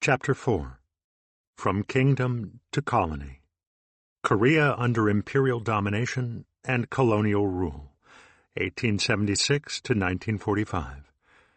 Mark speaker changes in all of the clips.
Speaker 1: Chapter 4. From Kingdom to Colony. Korea under Imperial Domination and Colonial Rule, 1876 to 1945.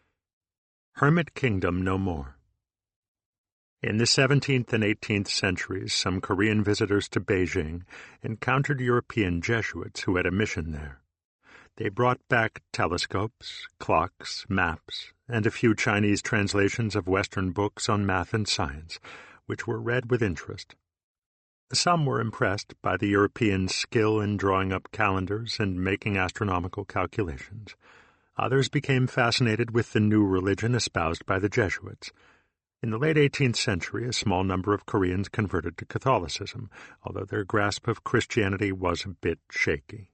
Speaker 1: Hermit Kingdom no more. In the 17th and 18th centuries, some Korean visitors to Beijing encountered European Jesuits who had a mission there. They brought back telescopes, clocks, maps, and a few Chinese translations of Western books on math and science, which were read with interest. Some were impressed by the Europeans' skill in drawing up calendars and making astronomical calculations. Others became fascinated with the new religion espoused by the Jesuits. In the late 18th century, a small number of Koreans converted to Catholicism, although their grasp of Christianity was a bit shaky.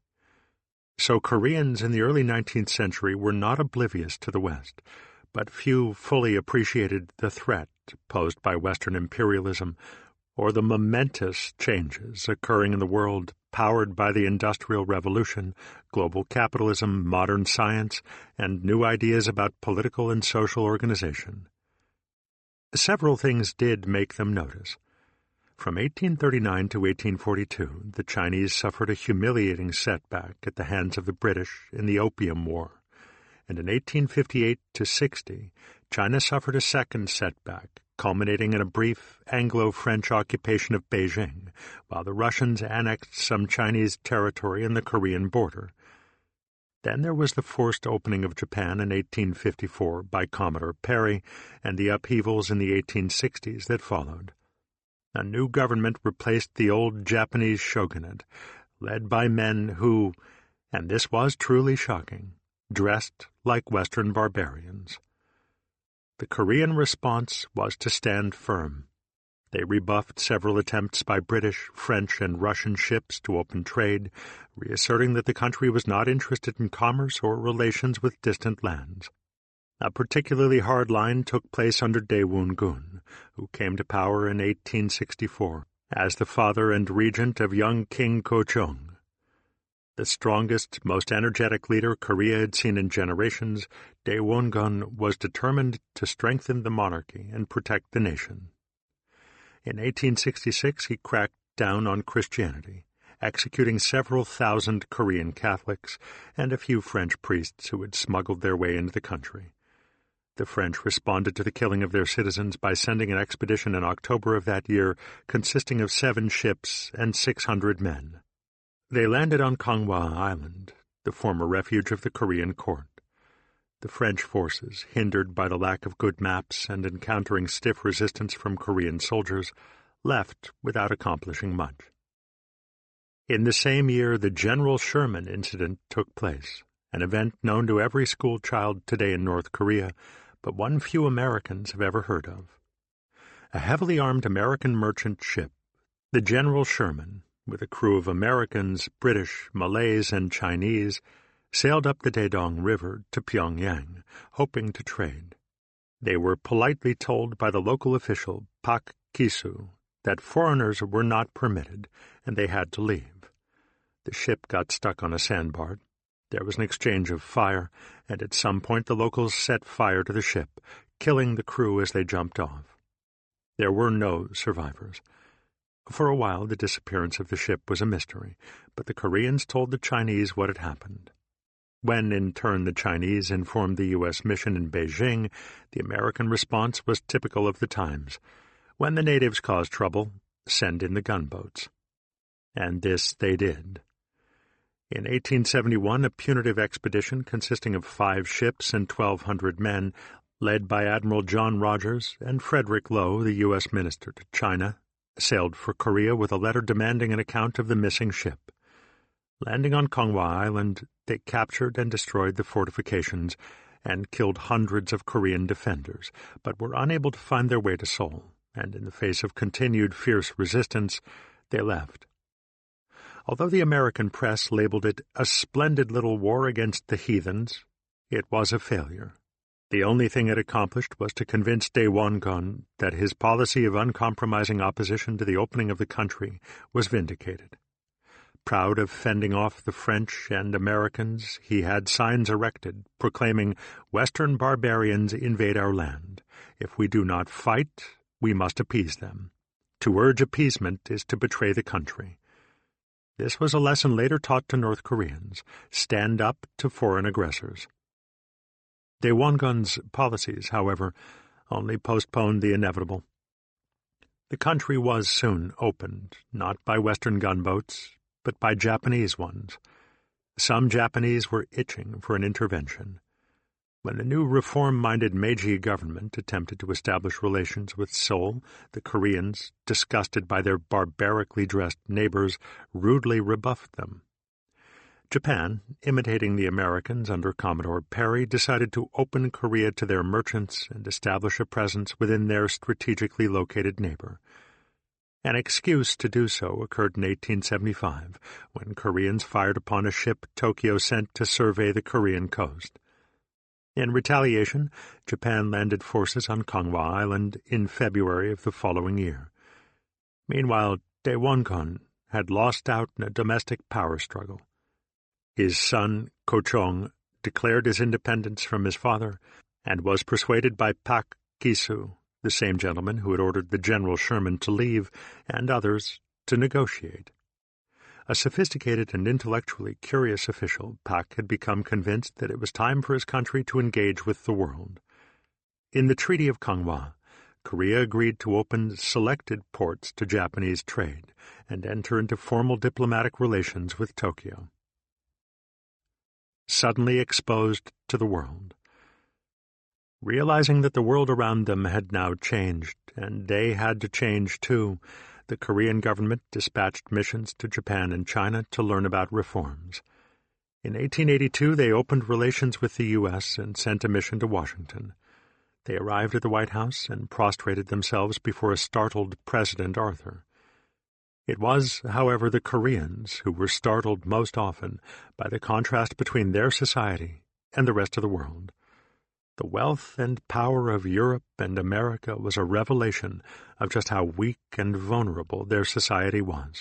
Speaker 1: So Koreans in the early 19th century were not oblivious to the West, but few fully appreciated the threat posed by Western imperialism or the momentous changes occurring in the world powered by the Industrial Revolution, global capitalism, modern science, and new ideas about political and social organization. Several things did make them notice. From 1839 to 1842, the Chinese suffered a humiliating setback at the hands of the British in the Opium War, and in 1858 to 60, China suffered a second setback, culminating in a brief Anglo-French occupation of Beijing, while the Russians annexed some Chinese territory in the Korean border. Then there was the forced opening of Japan in 1854 by Commodore Perry and the upheavals in the 1860s that followed. A new government replaced the old Japanese shogunate, led by men who, and this was truly shocking, dressed like Western barbarians. The Korean response was to stand firm. They rebuffed several attempts by British, French, and Russian ships to open trade, reasserting that the country was not interested in commerce or relations with distant lands. A particularly hard line took place under Daewoo Gun, who came to power in 1864 as the father and regent of young King Ko-chung. The strongest, most energetic leader Korea had seen in generations, Daewoo Gun was determined to strengthen the monarchy and protect the nation. In 1866 he cracked down on Christianity, executing several thousand Korean Catholics and a few French priests who had smuggled their way into the country. The French responded to the killing of their citizens by sending an expedition in October of that year consisting of 7 ships and 600 men. They landed on Konghwa Island, the former refuge of the Korean court. The French forces, hindered by the lack of good maps and encountering stiff resistance from Korean soldiers, left without accomplishing much. In the same year, the General Sherman incident took place, an event known to every school child today in North Korea, but one few Americans have ever heard of. A heavily armed American merchant ship, the General Sherman, with a crew of Americans, British, Malays, and Chinese, sailed up the Daedong River to Pyongyang, hoping to trade. They were politely told by the local official, Pak Kisu, that foreigners were not permitted, and they had to leave. The ship got stuck on a sandbar. There was an exchange of fire, and at some point the locals set fire to the ship, killing the crew as they jumped off. There were no survivors. For a while the disappearance of the ship was a mystery, but the Koreans told the Chinese what had happened. When, in turn, the Chinese informed the U.S. mission in Beijing, the American response was typical of the times. When the natives caused trouble, send in the gunboats. And this they did. In 1871, a punitive expedition consisting of 5 ships and 1,200 men, led by Admiral John Rogers and Frederick Lowe, the U.S. minister to China, sailed for Korea with a letter demanding an account of the missing ship. Landing on Konghwa Island, they captured and destroyed the fortifications and killed hundreds of Korean defenders, but were unable to find their way to Seoul, and in the face of continued fierce resistance, they left. Although the American press labeled it a splendid little war against the heathens, it was a failure. The only thing it accomplished was to convince Daewoo Gun that his policy of uncompromising opposition to the opening of the country was vindicated. Proud of fending off the French and Americans, he had signs erected proclaiming, "Western barbarians invade our land. If we do not fight, we must appease them. To urge appeasement is to betray the country. This was a lesson later taught to North Koreans. Stand up to foreign aggressors. Daewongun's policies, however, only postponed the inevitable. The country was soon opened, not by Western gunboats, but by Japanese ones. Some Japanese were itching for an intervention. When the new reform-minded Meiji government attempted to establish relations with Seoul, the Koreans, disgusted by their barbarically dressed neighbors, rudely rebuffed them. Japan, imitating the Americans under Commodore Perry, decided to open Korea to their merchants and establish a presence within their strategically located neighbor. An excuse to do so occurred in 1875, when Koreans fired upon a ship Tokyo sent to survey the Korean coast. In retaliation, Japan landed forces on Kangwa Island in February of the following year. Meanwhile, Daewongun had lost out in a domestic power struggle. His son, Ko-chong, declared his independence from his father and was persuaded by Pak Kisu, the same gentleman who had ordered the General Sherman to leave, and others, to negotiate. A sophisticated and intellectually curious official, Pak had become convinced that it was time for his country to engage with the world. In the Treaty of Kangwa, Korea agreed to open selected ports to Japanese trade and enter into formal diplomatic relations with Tokyo. Suddenly exposed to the world. Realizing that the world around them had now changed, and they had to change too, the Korean government dispatched missions to Japan and China to learn about reforms. In 1882, they opened relations with the U.S. and sent a mission to Washington. They arrived at the White House and prostrated themselves before a startled President Arthur. It was, however, the Koreans who were startled most often by the contrast between their society and the rest of the world. The wealth and power of Europe and America was a revelation of just how weak and vulnerable their society was.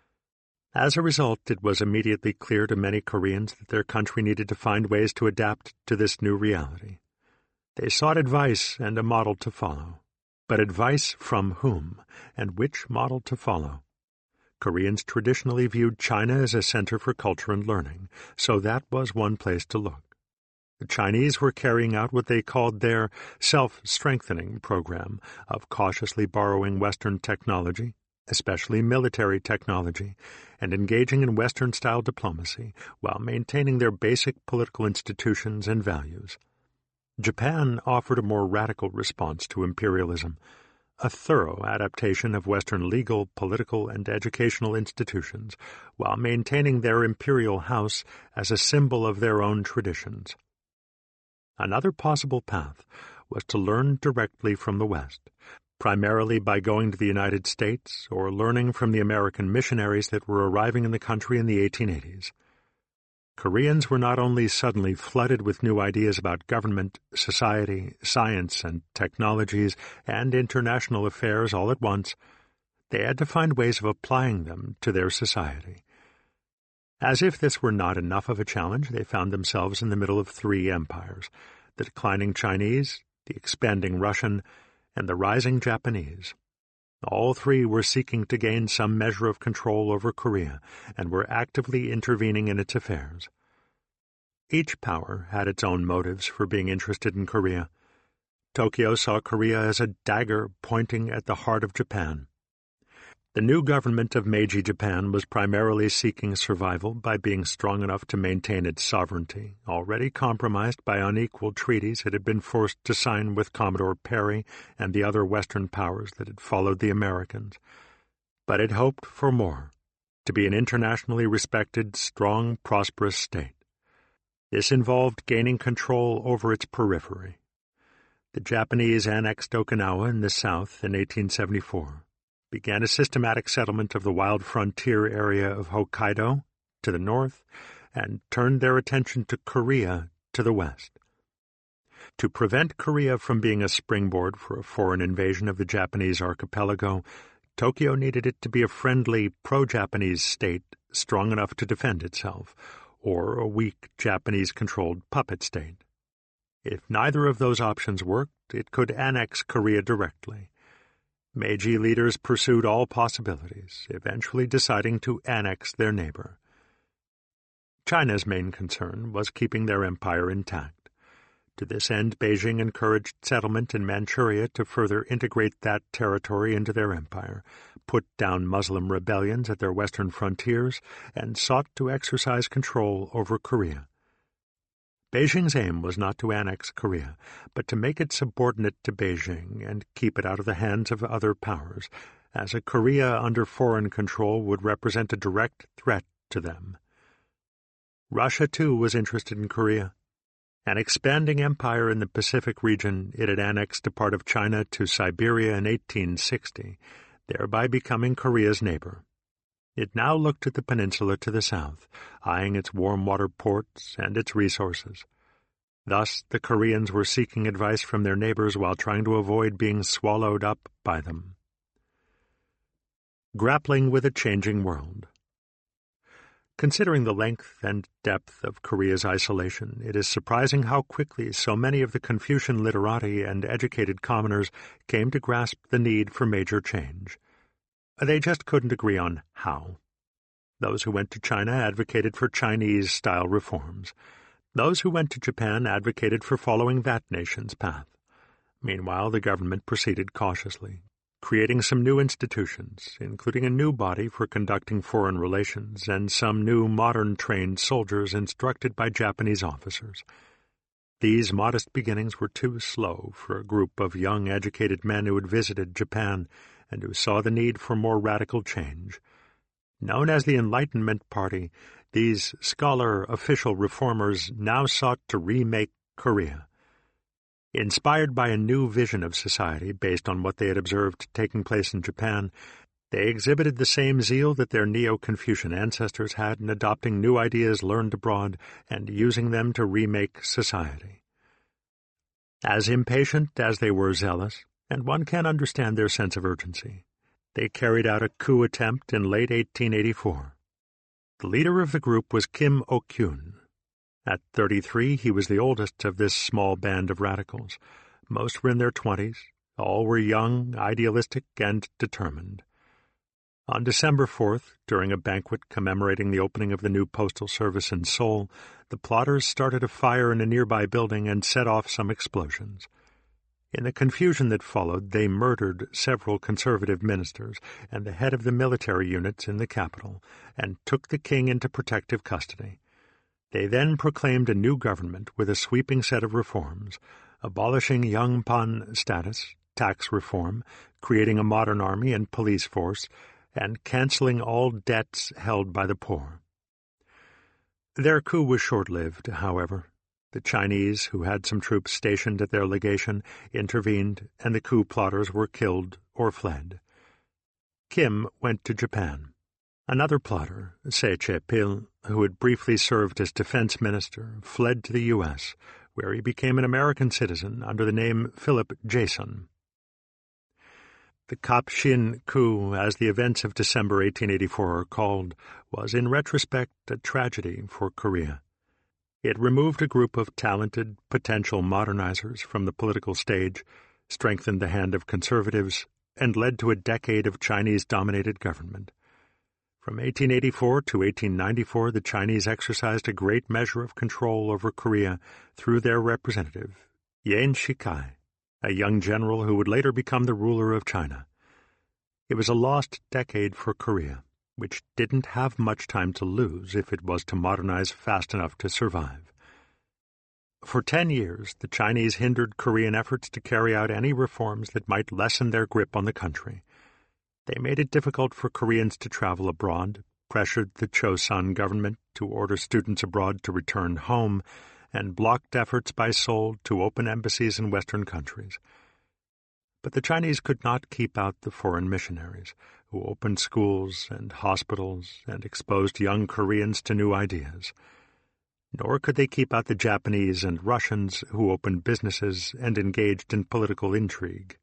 Speaker 1: As a result, it was immediately clear to many Koreans that their country needed to find ways to adapt to this new reality. They sought advice and a model to follow. But advice from whom, and which model to follow? Koreans traditionally viewed China as a center for culture and learning, so that was one place to look. The Chinese were carrying out what they called their self-strengthening program of cautiously borrowing Western technology, especially military technology, and engaging in Western-style diplomacy while maintaining their basic political institutions and values. Japan offered a more radical response to imperialism, a thorough adaptation of Western legal, political, and educational institutions, while maintaining their imperial house as a symbol of their own traditions. Another possible path was to learn directly from the West, primarily by going to the United States or learning from the American missionaries that were arriving in the country in the 1880s. Koreans were not only suddenly flooded with new ideas about government, society, science, and technologies, and international affairs all at once, they had to find ways of applying them to their society. As if this were not enough of a challenge, they found themselves in the middle of three empires: the declining Chinese, the expanding Russian, and the rising Japanese. All three were seeking to gain some measure of control over Korea and were actively intervening in its affairs. Each power had its own motives for being interested in Korea. Tokyo saw Korea as a dagger pointing at the heart of Japan. The new government of Meiji Japan was primarily seeking survival by being strong enough to maintain its sovereignty, already compromised by unequal treaties it had been forced to sign with Commodore Perry and the other Western powers that had followed the Americans. But it hoped for more, to be an internationally respected, strong, prosperous state. This involved gaining control over its periphery. The Japanese annexed Okinawa in the south in 1874. Began a systematic settlement of the wild frontier area of Hokkaido to the north, and turned their attention to Korea to the west. To prevent Korea from being a springboard for a foreign invasion of the Japanese archipelago, Tokyo needed it to be a friendly, pro-Japanese state strong enough to defend itself, or a weak Japanese-controlled puppet state. If neither of those options worked, it could annex Korea directly. Meiji leaders pursued all possibilities, eventually deciding to annex their neighbor. China's main concern was keeping their empire intact. To this end, Beijing encouraged settlement in Manchuria to further integrate that territory into their empire, put down Muslim rebellions at their western frontiers, and sought to exercise control over Korea. Beijing's aim was not to annex Korea, but to make it subordinate to Beijing and keep it out of the hands of other powers, as a Korea under foreign control would represent a direct threat to them. Russia, too, was interested in Korea. An expanding empire in the Pacific region, it had annexed a part of China to Siberia in 1860, thereby becoming Korea's neighbor. It now looked at the peninsula to the south, eyeing its warm-water ports and its resources. Thus, the Koreans were seeking advice from their neighbors while trying to avoid being swallowed up by them. Grappling with a changing world. Considering the length and depth of Korea's isolation, it is surprising how quickly so many of the Confucian literati and educated commoners came to grasp the need for major change. They just couldn't agree on how. Those who went to China advocated for Chinese-style reforms. Those who went to Japan advocated for following that nation's path. Meanwhile, the government proceeded cautiously, creating some new institutions, including a new body for conducting foreign relations and some new modern-trained soldiers instructed by Japanese officers. These modest beginnings were too slow for a group of young, educated men who had visited Japan and who saw the need for more radical change. Known as the Enlightenment Party, these scholar official reformers now sought to remake Korea. Inspired by a new vision of society based on what they had observed taking place in Japan, they exhibited the same zeal that their Neo-Confucian ancestors had in adopting new ideas learned abroad and using them to remake society. As impatient as they were zealous, and one can understand their sense of urgency, they carried out a coup attempt in late 1884. The leader of the group was Kim Ok-kyun. At 33, he was the oldest of this small band of radicals. Most were in their 20s. All were young, idealistic, and determined. On December 4th, during a banquet commemorating the opening of the new postal service in Seoul, the plotters started a fire in a nearby building and set off some explosions. In the confusion that followed, they murdered several conservative ministers and the head of the military units in the capital, and took the king into protective custody. They then proclaimed a new government with a sweeping set of reforms, abolishing Yangpan status, tax reform, creating a modern army and police force, and canceling all debts held by the poor. Their coup was short-lived, however. The Chinese, who had some troops stationed at their legation, intervened, and the coup plotters were killed or fled. Kim went to Japan. Another plotter, Se Che-pil, who had briefly served as defense minister, fled to the U.S., where he became an American citizen under the name Philip Jason. The Kap-Shin coup, as the events of December 1884 are called, was in retrospect a tragedy for Korea. It removed a group of talented, potential modernizers from the political stage, strengthened the hand of conservatives, and led to a decade of Chinese-dominated government. From 1884 to 1894, the Chinese exercised a great measure of control over Korea through their representative, Yuan Shikai, a young general who would later become the ruler of China. It was a lost decade for Korea, which didn't have much time to lose if it was to modernize fast enough to survive. For 10 years, the Chinese hindered Korean efforts to carry out any reforms that might lessen their grip on the country. They made it difficult for Koreans to travel abroad, pressured the Chosun government to order students abroad to return home, and blocked efforts by Seoul to open embassies in Western countries. But the Chinese could not keep out the foreign missionaries, who opened schools and hospitals and exposed young Koreans to new ideas. Nor could they keep out the Japanese and Russians, who opened businesses and engaged in political intrigue.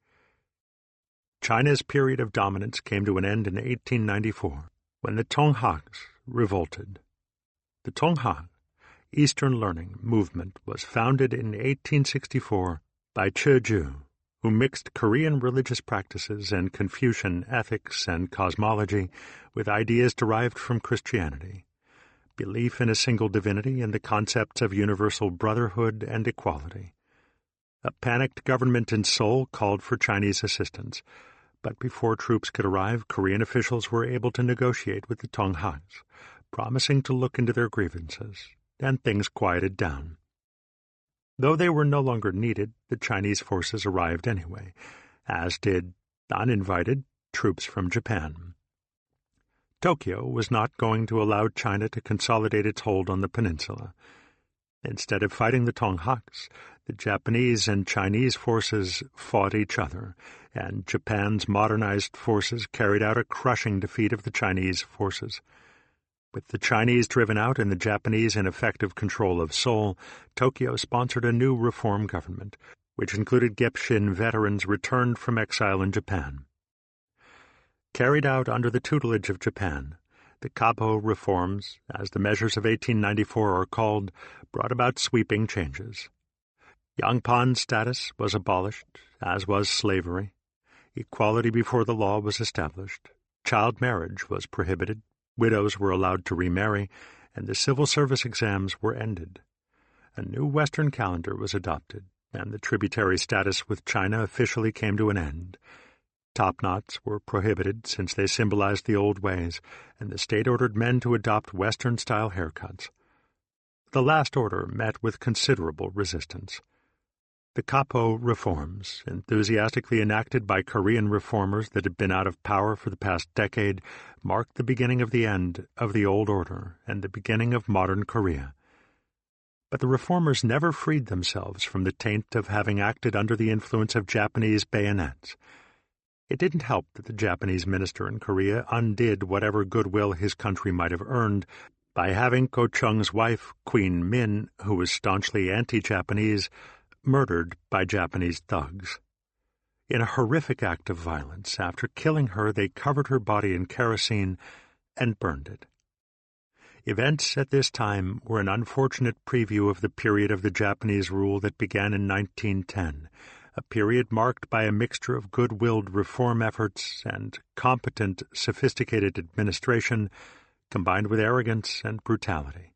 Speaker 1: China's period of dominance came to an end in 1894, when the Tonghaks revolted. The Tonghak, Eastern Learning Movement, was founded in 1864 by Che Ju, who mixed Korean religious practices and Confucian ethics and cosmology with ideas derived from Christianity, belief in a single divinity and the concepts of universal brotherhood and equality. A panicked government in Seoul called for Chinese assistance, but before troops could arrive, Korean officials were able to negotiate with the Tonghaks, promising to look into their grievances, and things quieted down. Though they were no longer needed, the Chinese forces arrived anyway, as did, uninvited, troops from Japan. Tokyo was not going to allow China to consolidate its hold on the peninsula. Instead of fighting the Tonghaks, the Japanese and Chinese forces fought each other, and Japan's modernized forces carried out a crushing defeat of the Chinese forces. With the Chinese driven out and the Japanese in effective control of Seoul, Tokyo sponsored a new reform government, which included Gepshin veterans returned from exile in Japan. Carried out under the tutelage of Japan, the Kapo reforms, as the measures of 1894 are called, brought about sweeping changes. Yangpan's status was abolished, as was slavery. Equality before the law was established. Child marriage was prohibited. Widows were allowed to remarry, and the civil service exams were ended. A new Western calendar was adopted, and the tributary status with China officially came to an end. Top knots were prohibited since they symbolized the old ways, and the state ordered men to adopt Western-style haircuts. The last order met with considerable resistance. The Kapo reforms, enthusiastically enacted by Korean reformers that had been out of power for the past decade, marked the beginning of the end of the old order and the beginning of modern Korea. But the reformers never freed themselves from the taint of having acted under the influence of Japanese bayonets. It didn't help that the Japanese minister in Korea undid whatever goodwill his country might have earned by having Ko-chung's wife, Queen Min, who was staunchly anti-Japanese, murdered by Japanese thugs. In a horrific act of violence, after killing her, they covered her body in kerosene and burned it. Events at this time were an unfortunate preview of the period of the Japanese rule that began in 1910, a period marked by a mixture of good-willed reform efforts and competent, sophisticated administration, combined with arrogance and brutality.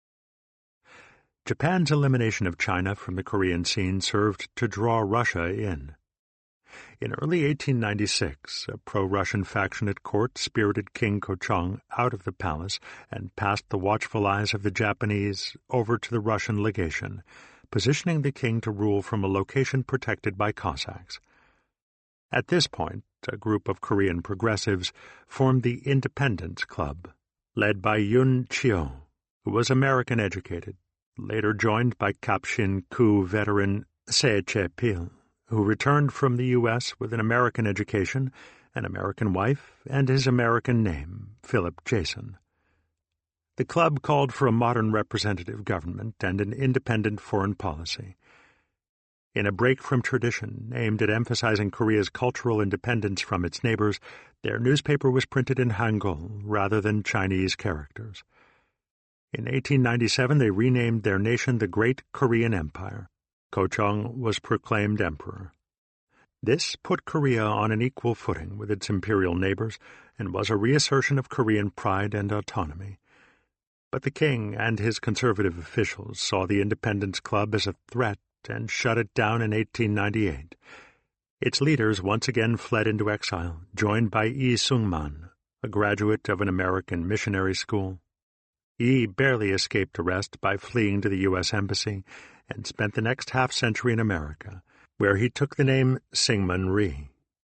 Speaker 1: Japan's elimination of China from the Korean scene served to draw Russia in. In early 1896, a pro-Russian faction at court spirited King Ko-chung out of the palace and passed the watchful eyes of the Japanese over to the Russian legation, positioning the king to rule from a location protected by Cossacks. At this point, a group of Korean progressives formed the Independence Club, led by Yoon Cheo, who was American-educated, later joined by Kapshin-ku veteran Se Che-pil, who returned from the U.S. with an American education, an American wife, and his American name, Philip Jason. The club called for a modern representative government and an independent foreign policy. In a break from tradition aimed at emphasizing Korea's cultural independence from its neighbors, their newspaper was printed in Hangul rather than Chinese characters. In 1897, they renamed their nation the Great Korean Empire. Ko-chung was proclaimed emperor. This put Korea on an equal footing with its imperial neighbors and was a reassertion of Korean pride and autonomy. But the king and his conservative officials saw the Independence Club as a threat and shut it down in 1898. Its leaders once again fled into exile, joined by Yi Sung-man, a graduate of an American missionary school. Yi barely escaped arrest by fleeing to the U.S. Embassy and spent the next half-century in America, where he took the name Syngman Rhee.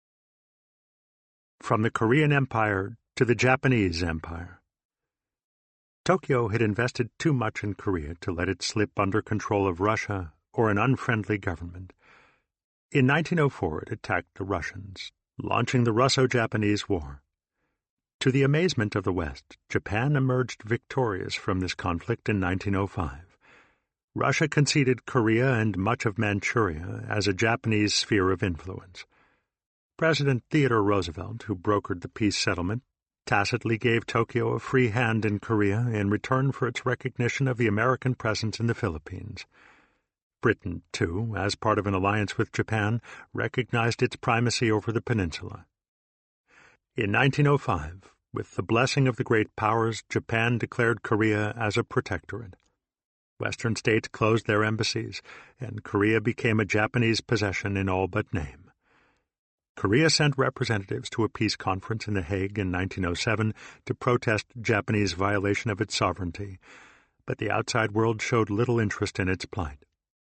Speaker 1: From the Korean Empire to the Japanese Empire. Tokyo had invested too much in Korea to let it slip under control of Russia or an unfriendly government. In 1904 it attacked the Russians, launching the Russo-Japanese War. To the amazement of the West, Japan emerged victorious from this conflict in 1905. Russia conceded Korea and much of Manchuria as a Japanese sphere of influence. President Theodore Roosevelt, who brokered the peace settlement, tacitly gave Tokyo a free hand in Korea in return for its recognition of the American presence in the Philippines. Britain, too, as part of an alliance with Japan, recognized its primacy over the peninsula. In 1905, with the blessing of the great powers, Japan declared Korea as a protectorate. Western states closed their embassies, and Korea became a Japanese possession in all but name. Korea sent representatives to a peace conference in The Hague in 1907 to protest Japanese violation of its sovereignty, but the outside world showed little interest in its plight.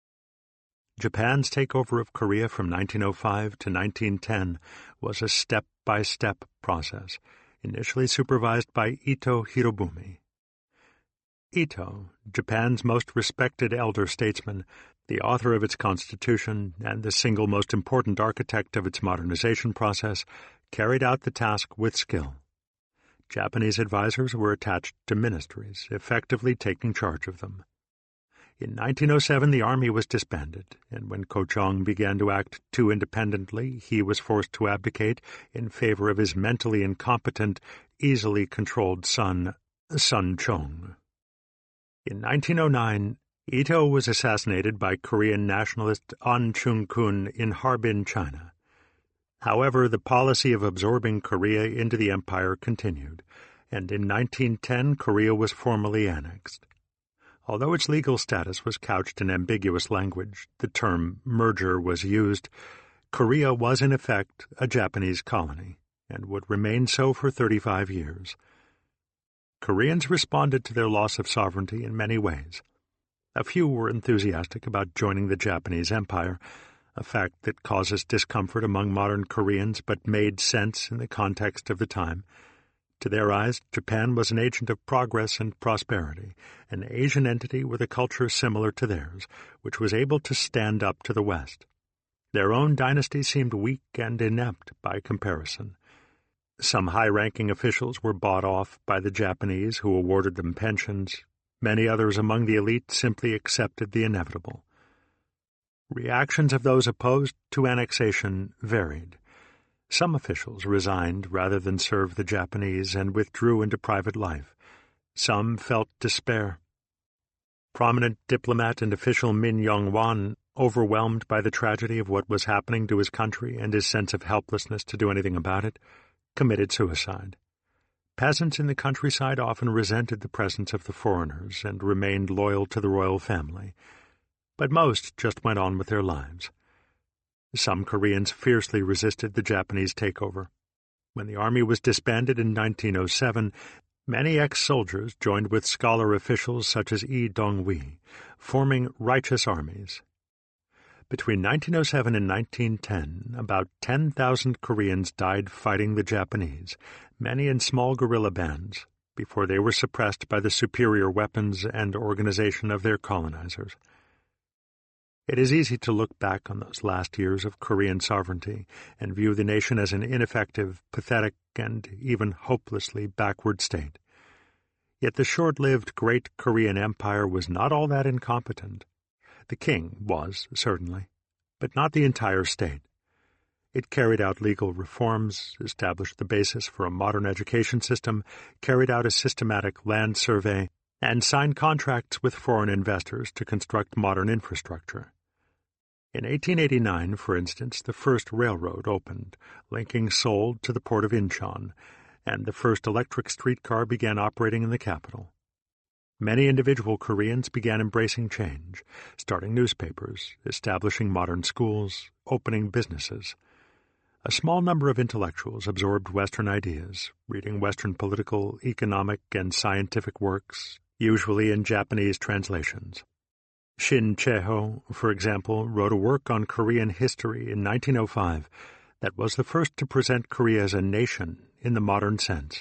Speaker 1: Japan's takeover of Korea from 1905 to 1910 was a step-by-step process, initially supervised by Ito Hirobumi. Ito, Japan's most respected elder statesman, the author of its constitution, and the single most important architect of its modernization process, carried out the task with skill. Japanese advisors were attached to ministries, effectively taking charge of them. In 1907, the army was disbanded, and when Ko Chong began to act too independently, he was forced to abdicate in favor of his mentally incompetent, easily controlled son, Sun Chung. In 1909, Ito was assassinated by Korean nationalist An Chung-kun in Harbin, China. However, the policy of absorbing Korea into the empire continued, and in 1910 Korea was formally annexed. Although its legal status was couched in ambiguous language, the term merger was used, Korea was in effect a Japanese colony, and would remain so for 35 years. Koreans responded to their loss of sovereignty in many ways. A few were enthusiastic about joining the Japanese Empire, a fact that causes discomfort among modern Koreans but made sense in the context of the time. To their eyes, Japan was an agent of progress and prosperity, an Asian entity with a culture similar to theirs, which was able to stand up to the West. Their own dynasty seemed weak and inept by comparison. Some high-ranking officials were bought off by the Japanese, who awarded them pensions. Many others among the elite simply accepted the inevitable. Reactions of those opposed to annexation varied. Some officials resigned rather than serve the Japanese and withdrew into private life. Some felt despair. Prominent diplomat and official Min Young-wan, overwhelmed by the tragedy of what was happening to his country and his sense of helplessness to do anything about it, committed suicide. Peasants in the countryside often resented the presence of the foreigners and remained loyal to the royal family, but most just went on with their lives. Some Koreans fiercely resisted the Japanese takeover. When the army was disbanded in 1907, many ex-soldiers joined with scholar officials such as Lee Dong-wi, forming righteous armies. Between 1907 and 1910, about 10,000 Koreans died fighting the Japanese, many in small guerrilla bands, before they were suppressed by the superior weapons and organization of their colonizers. It is easy to look back on those last years of Korean sovereignty and view the nation as an ineffective, pathetic, and even hopelessly backward state. Yet the short-lived Great Korean Empire was not all that incompetent. The king was, certainly, but not the entire state. It carried out legal reforms, established the basis for a modern education system, carried out a systematic land survey, and signed contracts with foreign investors to construct modern infrastructure. In 1889, for instance, the first railroad opened, linking Seoul to the port of Incheon, and the first electric streetcar began operating in the capital. Many individual Koreans began embracing change, starting newspapers, establishing modern schools, opening businesses. A small number of intellectuals absorbed Western ideas, reading Western political, economic, and scientific works, usually in Japanese translations. Shin Chae-ho, for example, wrote a work on Korean history in 1905 that was the first to present Korea as a nation in the modern sense.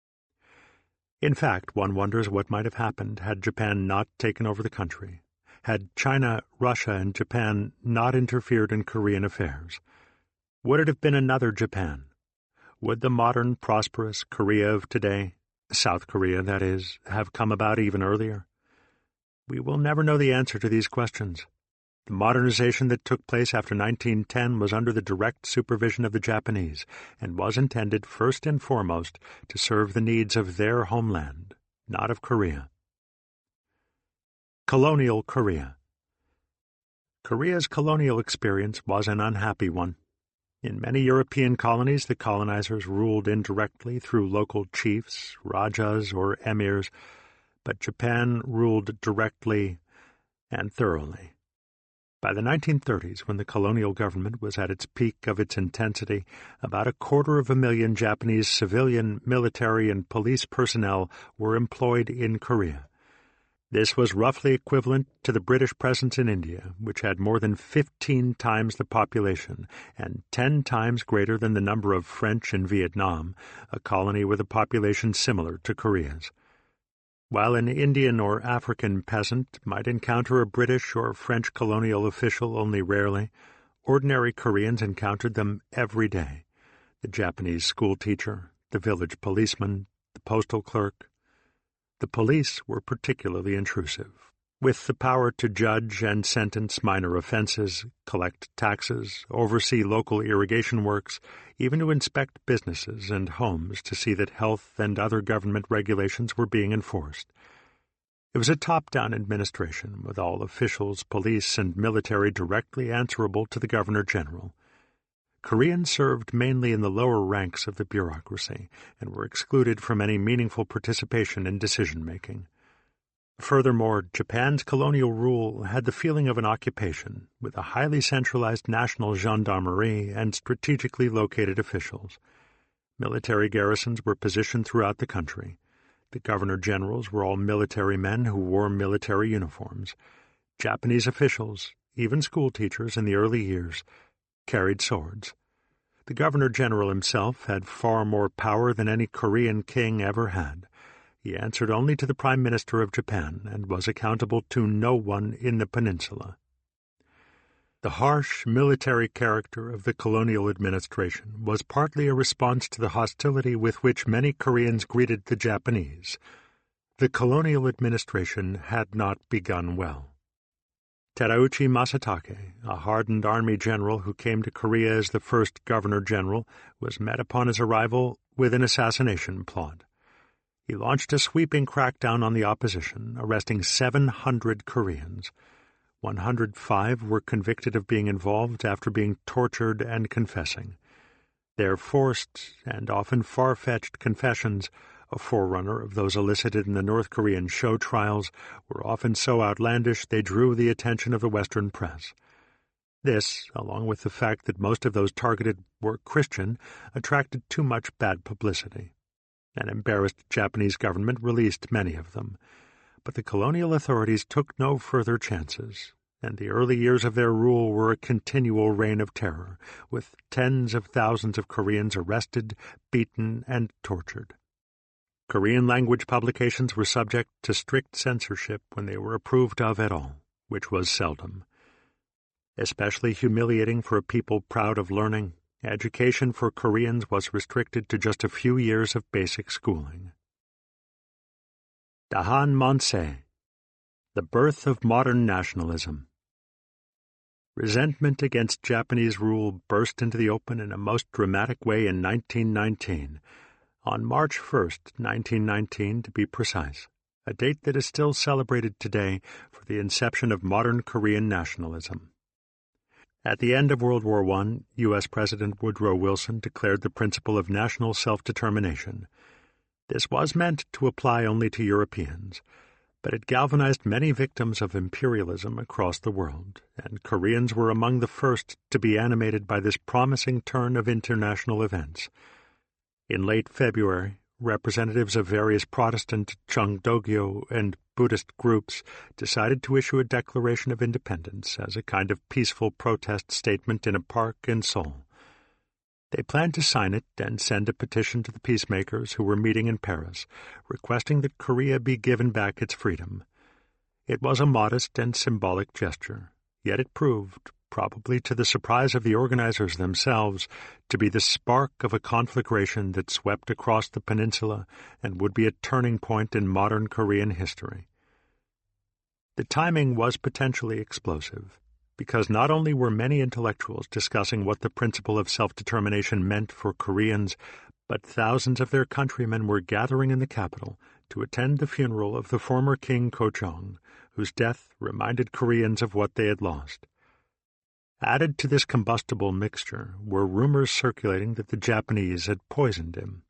Speaker 1: In fact, one wonders what might have happened had Japan not taken over the country, had China, Russia, and Japan not interfered in Korean affairs. Would it have been another Japan? Would the modern, prosperous Korea of today, South Korea, that is, have come about even earlier? We will never know the answer to these questions. The modernization that took place after 1910 was under the direct supervision of the Japanese and was intended first and foremost to serve the needs of their homeland, not of Korea. Colonial Korea. Korea's colonial experience was an unhappy one. In many European colonies, the colonizers ruled indirectly through local chiefs, rajas, or emirs, but Japan ruled directly and thoroughly. By the 1930s, when the colonial government was at its peak of its intensity, about 250,000 Japanese civilian, military, and police personnel were employed in Korea. This was roughly equivalent to the British presence in India, which had more than 15 times the population and 10 times greater than the number of French in Vietnam, a colony with a population similar to Korea's. While an Indian or African peasant might encounter a British or French colonial official only rarely, ordinary Koreans encountered them every day: the Japanese schoolteacher, the village policeman, the postal clerk. The police were particularly intrusive, with the power to judge and sentence minor offenses, collect taxes, oversee local irrigation works, even to inspect businesses and homes to see that health and other government regulations were being enforced. It was a top-down administration, with all officials, police, and military directly answerable to the Governor-General. Koreans served mainly in the lower ranks of the bureaucracy and were excluded from any meaningful participation in decision-making. Furthermore, Japan's colonial rule had the feeling of an occupation, with a highly centralized national gendarmerie and strategically located officials. Military garrisons were positioned throughout the country. The governor-generals were all military men who wore military uniforms. Japanese officials, even schoolteachers in the early years, carried swords. The governor-general himself had far more power than any Korean king ever had. He answered only to the Prime Minister of Japan and was accountable to no one in the peninsula. The harsh military character of the colonial administration was partly a response to the hostility with which many Koreans greeted the Japanese. The colonial administration had not begun well. Terauchi Masatake, a hardened army general who came to Korea as the first governor-general, was met upon his arrival with an assassination plot. He launched a sweeping crackdown on the opposition, arresting 700 Koreans. 105 were convicted of being involved after being tortured and confessing. Their forced and often far-fetched confessions, a forerunner of those elicited in the North Korean show trials, were often so outlandish they drew the attention of the Western press. This, along with the fact that most of those targeted were Christian, attracted too much bad publicity. An embarrassed Japanese government released many of them, but the colonial authorities took no further chances, and the early years of their rule were a continual reign of terror, with tens of thousands of Koreans arrested, beaten, and tortured. Korean-language publications were subject to strict censorship when they were approved of at all, which was seldom. Especially humiliating for a people proud of learning, education for Koreans was restricted to just a few years of basic schooling. Dahan Monsei, The Birth of Modern Nationalism. Resentment against Japanese rule burst into the open in a most dramatic way in 1919, on March 1st, 1919 to be precise, a date that is still celebrated today for the inception of modern Korean nationalism. At the end of World War I, U.S. President Woodrow Wilson declared the principle of national self-determination. This was meant to apply only to Europeans, but it galvanized many victims of imperialism across the world, and Koreans were among the first to be animated by this promising turn of international events. In late February, representatives of various Protestant, Cheongdogyo, and Buddhist groups decided to issue a declaration of independence as a kind of peaceful protest statement in a park in Seoul. They planned to sign it and send a petition to the peacemakers who were meeting in Paris, requesting that Korea be given back its freedom. It was a modest and symbolic gesture, yet it proved, probably to the surprise of the organizers themselves, to be the spark of a conflagration that swept across the peninsula and would be a turning point in modern Korean history. The timing was potentially explosive, because not only were many intellectuals discussing what the principle of self-determination meant for Koreans, but thousands of their countrymen were gathering in the capital to attend the funeral of the former King Kojong, whose death reminded Koreans of what they had lost. Added to this combustible mixture were rumors circulating that the Japanese had poisoned him.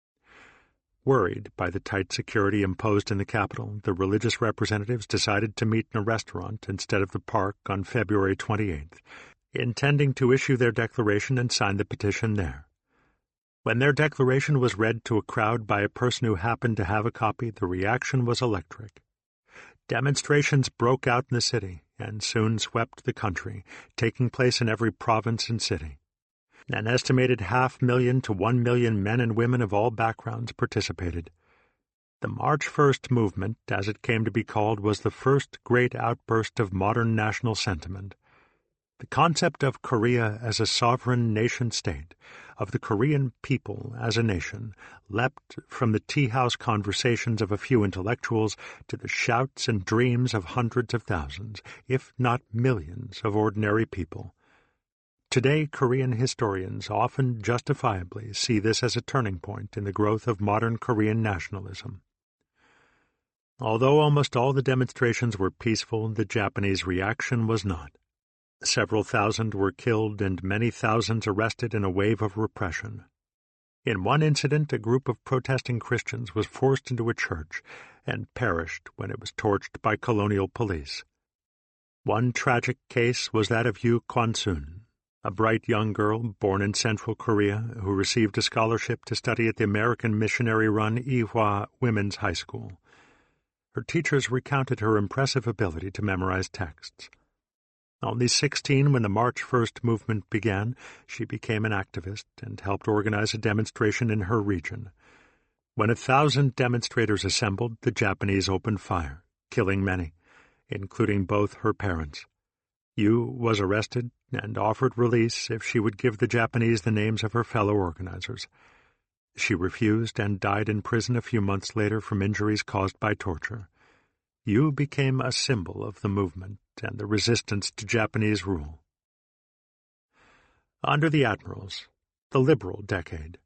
Speaker 1: Worried by the tight security imposed in the capital, the religious representatives decided to meet in a restaurant instead of the park on February 28th, intending to issue their declaration and sign the petition there. When their declaration was read to a crowd by a person who happened to have a copy, the reaction was electric. Demonstrations broke out in the city and soon swept the country, taking place in every province and city. An estimated 500,000 to 1 million men and women of all backgrounds participated. The March 1st movement, as it came to be called, was the first great outburst of modern national sentiment. The concept of Korea as a sovereign nation-state, of the Korean people as a nation, leapt from the tea-house conversations of a few intellectuals to the shouts and dreams of hundreds of thousands, if not millions, of ordinary people. Today, Korean historians often justifiably see this as a turning point in the growth of modern Korean nationalism. Although almost all the demonstrations were peaceful, the Japanese reaction was not. Several thousand were killed and many thousands arrested in a wave of repression. In one incident, a group of protesting Christians was forced into a church and perished when it was torched by colonial police. One tragic case was that of Yu Kwan-sun, a bright young girl born in Central Korea who received a scholarship to study at the American missionary-run Ewha Women's High School. Her teachers recounted her impressive ability to memorize texts. Only 16 when the March 1st movement began, she became an activist and helped organize a demonstration in her region. When 1,000 demonstrators assembled, the Japanese opened fire, killing many, including both her parents. Yu was arrested and offered release if she would give the Japanese the names of her fellow organizers. She refused and died in prison a few months later from injuries caused by torture. Yu became a symbol of the movement and the resistance to Japanese rule. Under the Admirals, the Liberal Decade.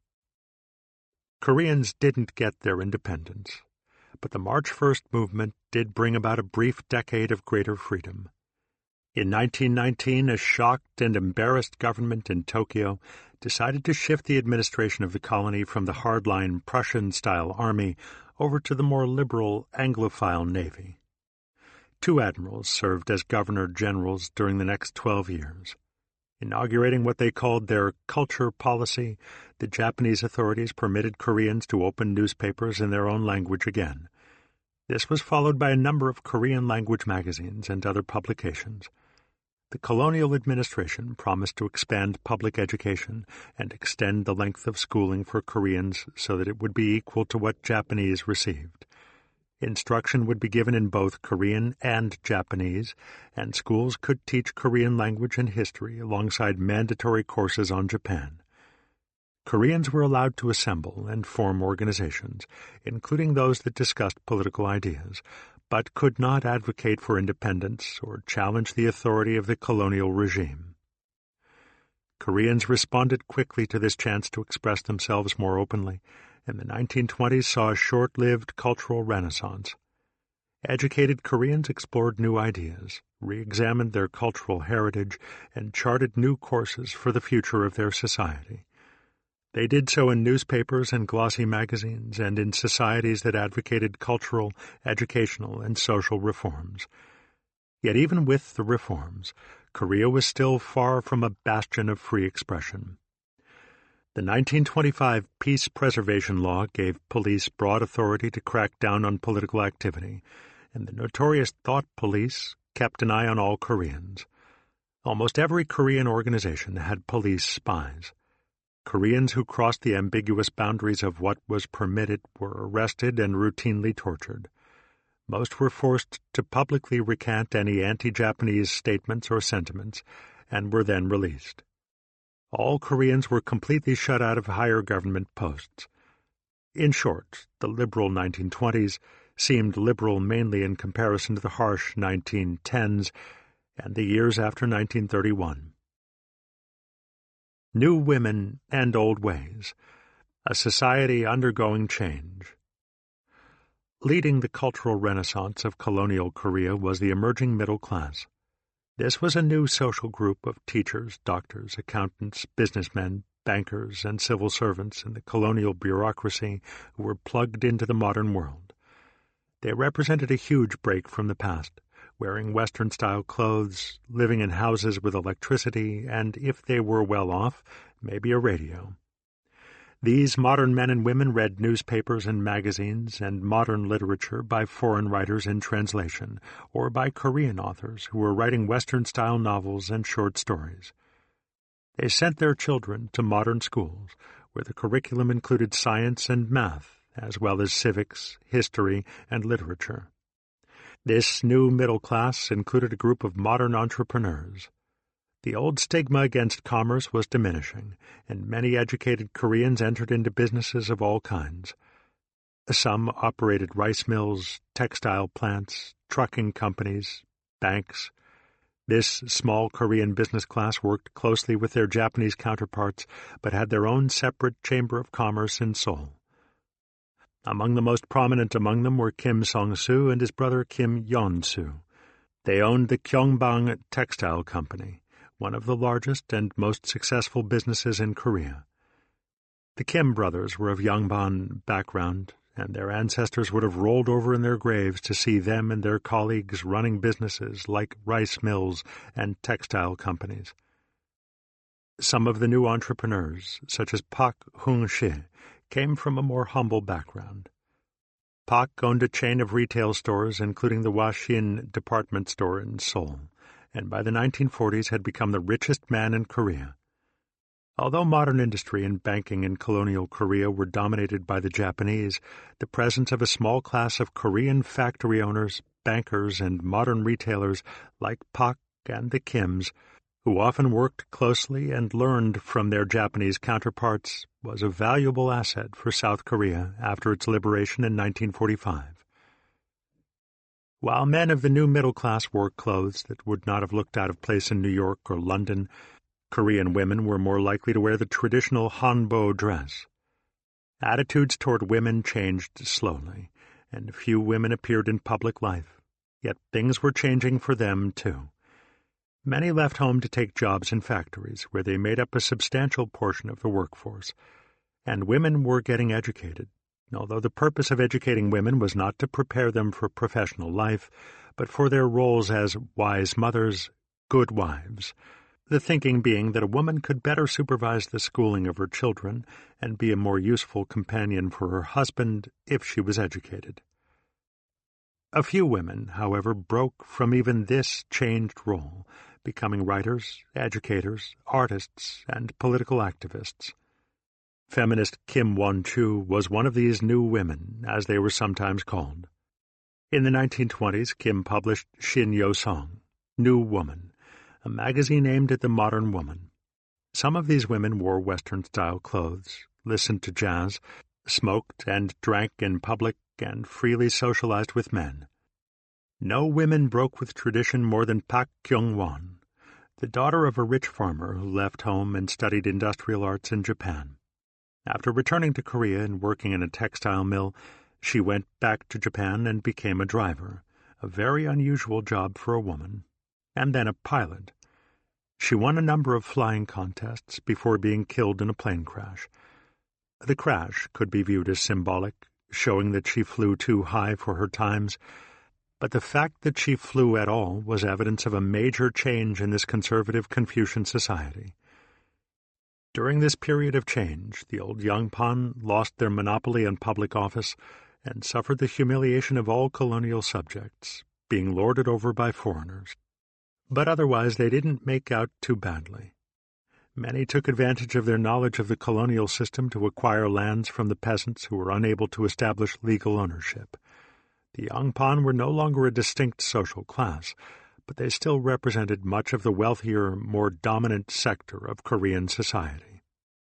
Speaker 1: Koreans didn't get their independence, but the March 1st movement did bring about a brief decade of greater freedom. In 1919, a shocked and embarrassed government in Tokyo decided to shift the administration of the colony from the hardline Prussian-style army over to the more liberal Anglophile navy. 2 admirals served as governor-generals during the next 12 years. Inaugurating what they called their culture policy, the Japanese authorities permitted Koreans to open newspapers in their own language again. This was followed by a number of Korean-language magazines and other publications. The colonial administration promised to expand public education and extend the length of schooling for Koreans so that it would be equal to what Japanese received. Instruction would be given in both Korean and Japanese, and schools could teach Korean language and history alongside mandatory courses on Japan. Koreans were allowed to assemble and form organizations, including those that discussed political ideas, but could not advocate for independence or challenge the authority of the colonial regime. Koreans responded quickly to this chance to express themselves more openly, and the 1920s saw a short-lived cultural renaissance. Educated Koreans explored new ideas, re-examined their cultural heritage, and charted new courses for the future of their society. They did so in newspapers and glossy magazines and in societies that advocated cultural, educational, and social reforms. Yet even with the reforms, Korea was still far from a bastion of free expression. The 1925 Peace Preservation Law gave police broad authority to crack down on political activity, and the notorious Thought Police kept an eye on all Koreans. Almost every Korean organization had police spies. Koreans who crossed the ambiguous boundaries of what was permitted were arrested and routinely tortured. Most were forced to publicly recant any anti-Japanese statements or sentiments, and were then released. All Koreans were completely shut out of higher government posts. In short, the liberal 1920s seemed liberal mainly in comparison to the harsh 1910s and the years after 1931. New Women and Old Ways, a society undergoing change. Leading the cultural renaissance of colonial Korea was the emerging middle class. This was a new social group of teachers, doctors, accountants, businessmen, bankers, and civil servants in the colonial bureaucracy who were plugged into the modern world. They represented a huge break from the past, wearing Western-style clothes, living in houses with electricity, and, if they were well off, maybe a radio. These modern men and women read newspapers and magazines and modern literature by foreign writers in translation, or by Korean authors who were writing Western-style novels and short stories. They sent their children to modern schools, where the curriculum included science and math, as well as civics, history, and literature. This new middle class included a group of modern entrepreneurs. The old stigma against commerce was diminishing, and many educated Koreans entered into businesses of all kinds. Some operated rice mills, textile plants, trucking companies, banks. This small Korean business class worked closely with their Japanese counterparts, but had their own separate chamber of commerce in Seoul. Among the most prominent among them were Kim Song-soo and his brother Kim Yeon-soo. They owned the Kyongbang Textile Company, one of the largest and most successful businesses in Korea. The Kim brothers were of Yongbon background, and their ancestors would have rolled over in their graves to see them and their colleagues running businesses like rice mills and textile companies. Some of the new entrepreneurs, such as Park Hung-shi, came from a more humble background. Park owned a chain of retail stores, including the Washin department store in Seoul, and by the 1940s had become the richest man in Korea. Although modern industry and banking in colonial Korea were dominated by the Japanese, the presence of a small class of Korean factory owners, bankers, and modern retailers like Park and the Kims, who often worked closely and learned from their Japanese counterparts, was a valuable asset for South Korea after its liberation in 1945. While men of the new middle class wore clothes that would not have looked out of place in New York or London, Korean women were more likely to wear the traditional hanbok dress. Attitudes toward women changed slowly, and few women appeared in public life, yet things were changing for them too. Many left home to take jobs in factories, where they made up a substantial portion of the workforce, and women were getting educated, although the purpose of educating women was not to prepare them for professional life, but for their roles as wise mothers, good wives, the thinking being that a woman could better supervise the schooling of her children and be a more useful companion for her husband if she was educated. A few women, however, broke from even this changed role, becoming writers, educators, artists, and political activists. Feminist Kim Won-chu was one of these new women, as they were sometimes called. In the 1920s, Kim published Shin Yo-song, New Woman, a magazine aimed at the modern woman. Some of these women wore Western-style clothes, listened to jazz, smoked and drank in public, and freely socialized with men. No women broke with tradition more than Park Kyung-won, the daughter of a rich farmer who left home and studied industrial arts in Japan. After returning to Korea and working in a textile mill, she went back to Japan and became a driver, a very unusual job for a woman, and then a pilot. She won a number of flying contests before being killed in a plane crash. The crash could be viewed as symbolic, showing that she flew too high for her times, but the fact that she flew at all was evidence of a major change in this conservative Confucian society. During this period of change, the old Yongpan lost their monopoly on public office and suffered the humiliation of all colonial subjects, being lorded over by foreigners. But otherwise they didn't make out too badly. Many took advantage of their knowledge of the colonial system to acquire lands from the peasants who were unable to establish legal ownership. The Yongpan were no longer a distinct social class, but they still represented much of the wealthier, more dominant sector of Korean society.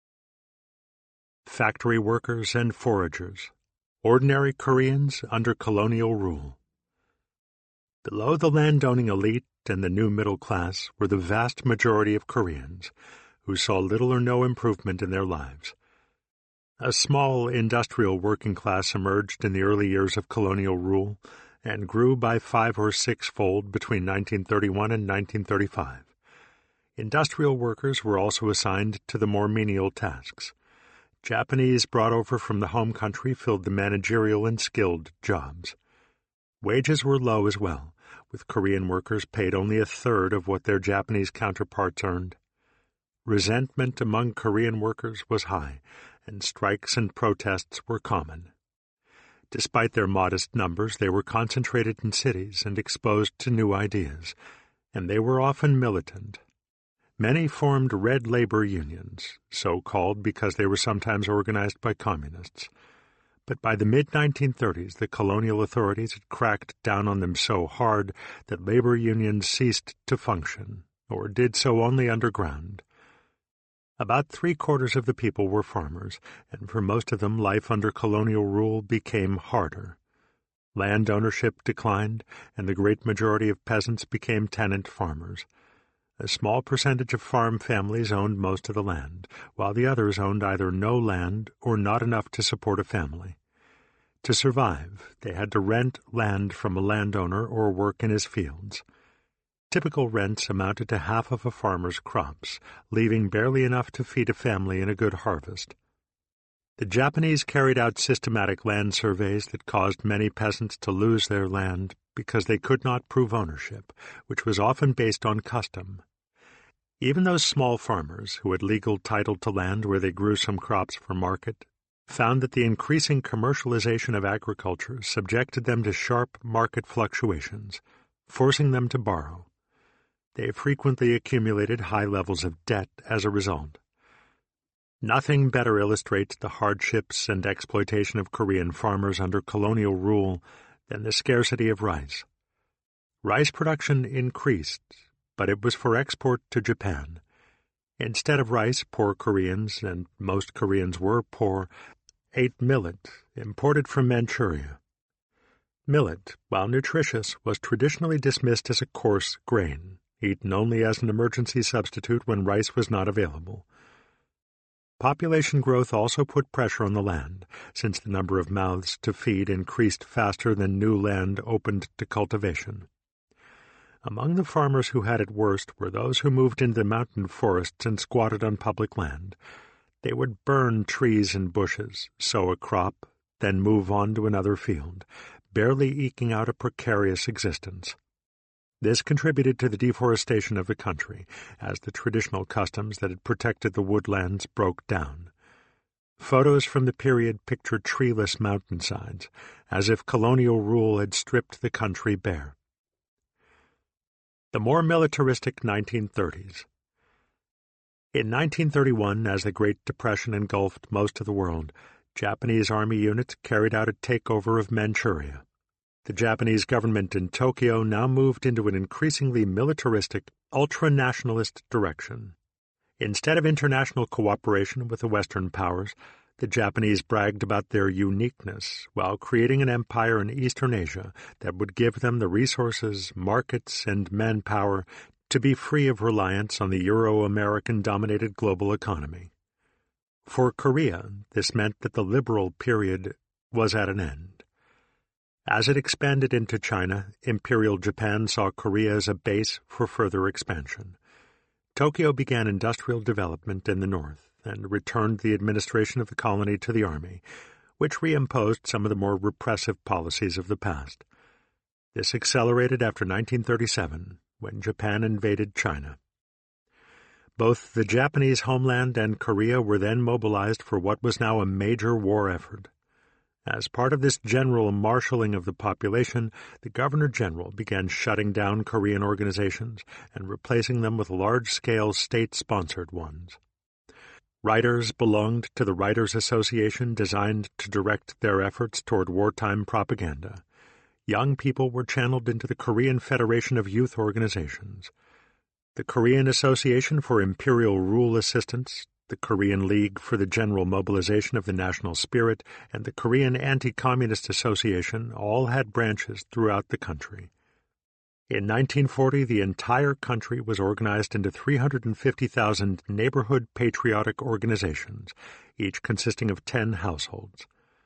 Speaker 1: Factory workers and foragers, ordinary Koreans under colonial rule. Below the landowning elite and the new middle class were the vast majority of Koreans, who saw little or no improvement in their lives. A small industrial working class emerged in the early years of colonial rule, and grew by 5 or 6-fold between 1931 and 1935. Industrial workers were also assigned to the more menial tasks. Japanese brought over from the home country filled the managerial and skilled jobs. Wages were low as well, with Korean workers paid only a third of what their Japanese counterparts earned. Resentment among Korean workers was high, and strikes and protests were common. Despite their modest numbers, they were concentrated in cities and exposed to new ideas, and they were often militant. Many formed red labor unions, so called because they were sometimes organized by communists. But by the mid-1930s, the colonial authorities had cracked down on them so hard that labor unions ceased to function, or did so only underground. About 3/4 of the people were farmers, and for most of them life under colonial rule became harder. Land ownership declined, and the great majority of peasants became tenant farmers. A small percentage of farm families owned most of the land, while the others owned either no land or not enough to support a family. To survive, they had to rent land from a landowner or work in his fields. Typical rents amounted to half of a farmer's crops, leaving barely enough to feed a family in a good harvest. The Japanese carried out systematic land surveys that caused many peasants to lose their land because they could not prove ownership, which was often based on custom. Even those small farmers, who had legal title to land where they grew some crops for market, found that the increasing commercialization of agriculture subjected them to sharp market fluctuations, forcing them to borrow. They frequently accumulated high levels of debt as a result. Nothing better illustrates the hardships and exploitation of Korean farmers under colonial rule than the scarcity of rice. Rice production increased, but it was for export to Japan. Instead of rice, poor Koreans, and most Koreans were poor, ate millet, imported from Manchuria. Millet, while nutritious, was traditionally dismissed as a coarse grain, eaten only as an emergency substitute when rice was not available. Population growth also put pressure on the land, since the number of mouths to feed increased faster than new land opened to cultivation. Among the farmers who had it worst were those who moved into the mountain forests and squatted on public land. They would burn trees and bushes, sow a crop, then move on to another field, barely eking out a precarious existence. This contributed to the deforestation of the country, as the traditional customs that had protected the woodlands broke down. Photos from the period picture treeless mountainsides, as if colonial rule had stripped the country bare. The more militaristic 1930s. In 1931, as the Great Depression engulfed most of the world, Japanese army units carried out a takeover of Manchuria. The Japanese government in Tokyo now moved into an increasingly militaristic, ultra-nationalist direction. Instead of international cooperation with the Western powers, the Japanese bragged about their uniqueness while creating an empire in Eastern Asia that would give them the resources, markets, and manpower to be free of reliance on the Euro-American-dominated global economy. For Korea, this meant that the liberal period was at an end. As it expanded into China, Imperial Japan saw Korea as a base for further expansion. Tokyo began industrial development in the north and returned the administration of the colony to the army, which reimposed some of the more repressive policies of the past. This accelerated after 1937, when Japan invaded China. Both the Japanese homeland and Korea were then mobilized for what was now a major war effort. As part of this general marshalling of the population, the Governor-General began shutting down Korean organizations and replacing them with large-scale state-sponsored ones. Writers belonged to the Writers' Association designed to direct their efforts toward wartime propaganda. Young people were channeled into the Korean Federation of Youth Organizations. The Korean Association for Imperial Rule Assistance, the Korean League for the General Mobilization of the National Spirit, and the Korean Anti-Communist Association all had branches throughout the country. In 1940, the entire country was organized into 350,000 neighborhood patriotic organizations, each consisting of 10 households.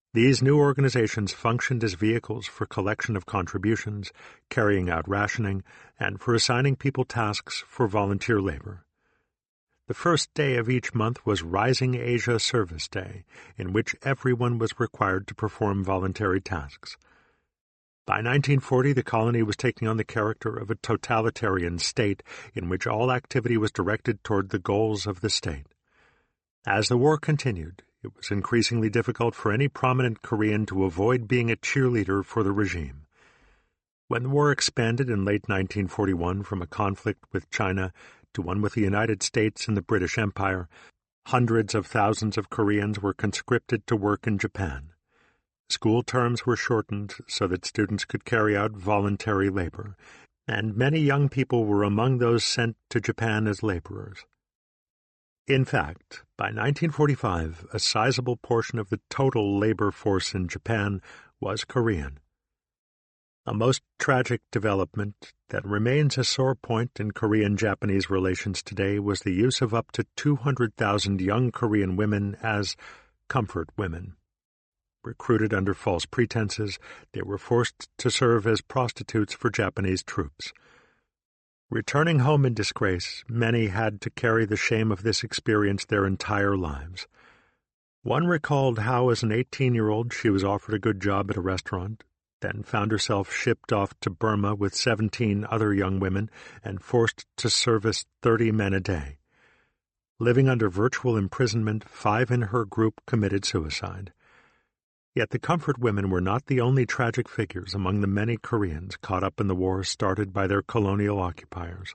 Speaker 1: These new organizations functioned as vehicles for collection of contributions, carrying out rationing, and for assigning people tasks for volunteer labor. The first day of each month was Rising Asia Service Day, in which everyone was required to perform voluntary tasks. By 1940, the colony was taking on the character of a totalitarian state in which all activity was directed toward the goals of the state. As the war continued, it was increasingly difficult for any prominent Korean to avoid being a cheerleader for the regime. When the war expanded in late 1941 from a conflict with China to one with the United States and the British Empire, hundreds of thousands of Koreans were conscripted to work in Japan. School terms were shortened so that students could carry out voluntary labor, and many young people were among those sent to Japan as laborers. In fact, by 1945, a sizable portion of the total labor force in Japan was Korean. A most tragic development that remains a sore point in Korean-Japanese relations today was the use of up to 200,000 young Korean women as comfort women. Recruited under false pretenses, they were forced to serve as prostitutes for Japanese troops. Returning home in disgrace, many had to carry the shame of this experience their entire lives. One recalled how, as an 18-year-old, she was offered a good job at a restaurant, then found herself shipped off to Burma with 17 other young women and forced to service 30 men a day. Living under virtual imprisonment, 5 in her group committed suicide. Yet the comfort women were not the only tragic figures among the many Koreans caught up in the war started by their colonial occupiers.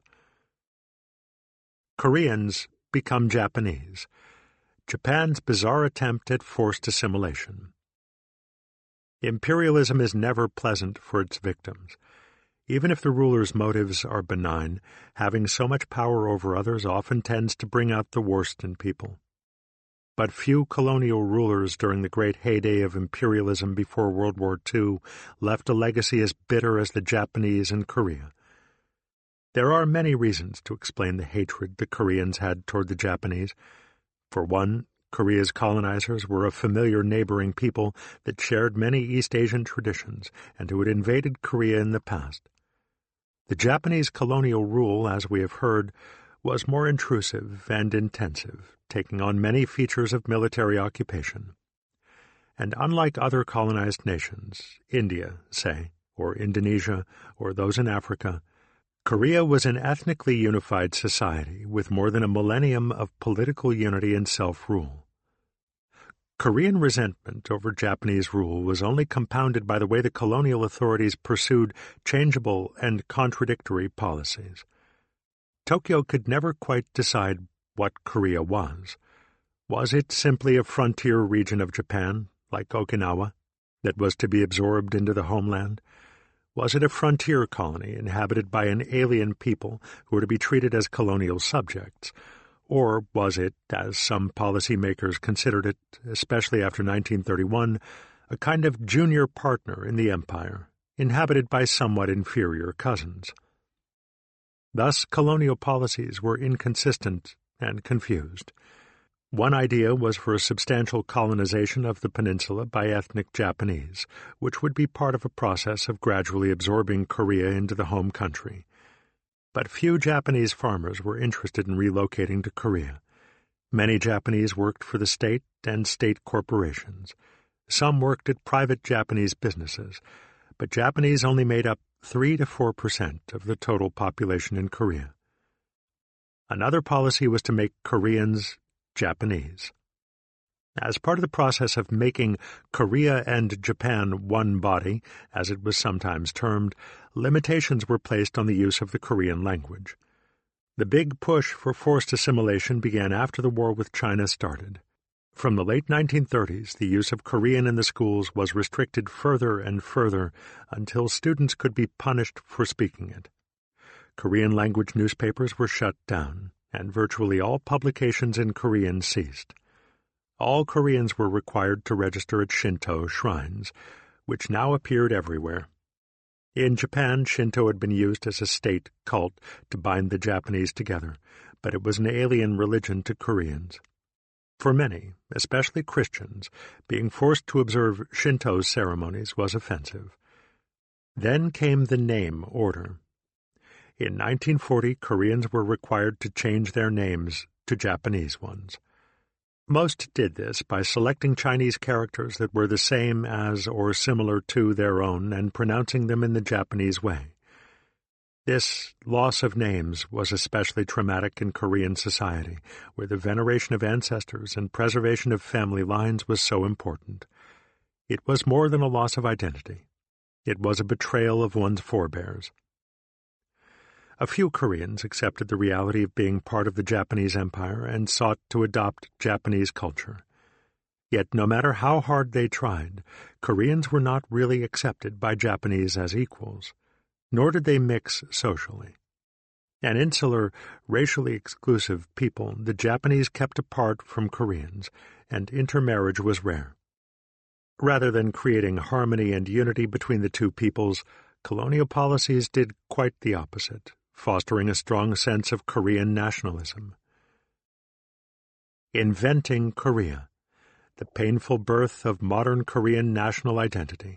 Speaker 1: Koreans become Japanese. Japan's bizarre attempt at forced assimilation. Imperialism is never pleasant for its victims. Even if the ruler's motives are benign, having so much power over others often tends to bring out the worst in people. But few colonial rulers during the great heyday of imperialism before World War II left a legacy as bitter as the Japanese in Korea. There are many reasons to explain the hatred the Koreans had toward the Japanese. For one, Korea's colonizers were a familiar neighboring people that shared many East Asian traditions and who had invaded Korea in the past. The Japanese colonial rule, as we have heard, was more intrusive and intensive, taking on many features of military occupation. And unlike other colonized nations, India, say, or Indonesia, or those in Africa, Korea was an ethnically unified society with more than a millennium of political unity and self-rule. Korean resentment over Japanese rule was only compounded by the way the colonial authorities pursued changeable and contradictory policies. Tokyo could never quite decide what Korea was. Was it simply a frontier region of Japan, like Okinawa, that was to be absorbed into the homeland? Was it a frontier colony inhabited by an alien people who were to be treated as colonial subjects? Or was it, as some policymakers considered it, especially after 1931, a kind of junior partner in the empire, inhabited by somewhat inferior cousins? Thus, colonial policies were inconsistent and confused. One idea was for a substantial colonization of the peninsula by ethnic Japanese, which would be part of a process of gradually absorbing Korea into the home country. But few Japanese farmers were interested in relocating to Korea. Many Japanese worked for the state and state corporations. Some worked at private Japanese businesses, but Japanese only made up 3 to 4% of the total population in Korea. Another policy was to make Koreans Japanese. As part of the process of making Korea and Japan one body, as it was sometimes termed, limitations were placed on the use of the Korean language. The big push for forced assimilation began after the war with China started. From the late 1930s, the use of Korean in the schools was restricted further and further until students could be punished for speaking it. Korean language newspapers were shut down, and virtually all publications in Korean ceased. All Koreans were required to register at Shinto shrines, which now appeared everywhere. In Japan, Shinto had been used as a state cult to bind the Japanese together, but it was an alien religion to Koreans. For many, especially Christians, being forced to observe Shinto ceremonies was offensive. Then came the name order. In 1940, Koreans were required to change their names to Japanese ones. Most did this by selecting Chinese characters that were the same as or similar to their own and pronouncing them in the Japanese way. This loss of names was especially traumatic in Korean society, where the veneration of ancestors and preservation of family lines was so important. It was more than a loss of identity. It was a betrayal of one's forebears. A few Koreans accepted the reality of being part of the Japanese Empire and sought to adopt Japanese culture. Yet no matter how hard they tried, Koreans were not really accepted by Japanese as equals, nor did they mix socially. An insular, racially exclusive people, the Japanese kept apart from Koreans, and intermarriage was rare. Rather than creating harmony and unity between the two peoples, colonial policies did quite the opposite, fostering a strong sense of Korean nationalism. Inventing Korea, the painful birth of modern Korean national identity.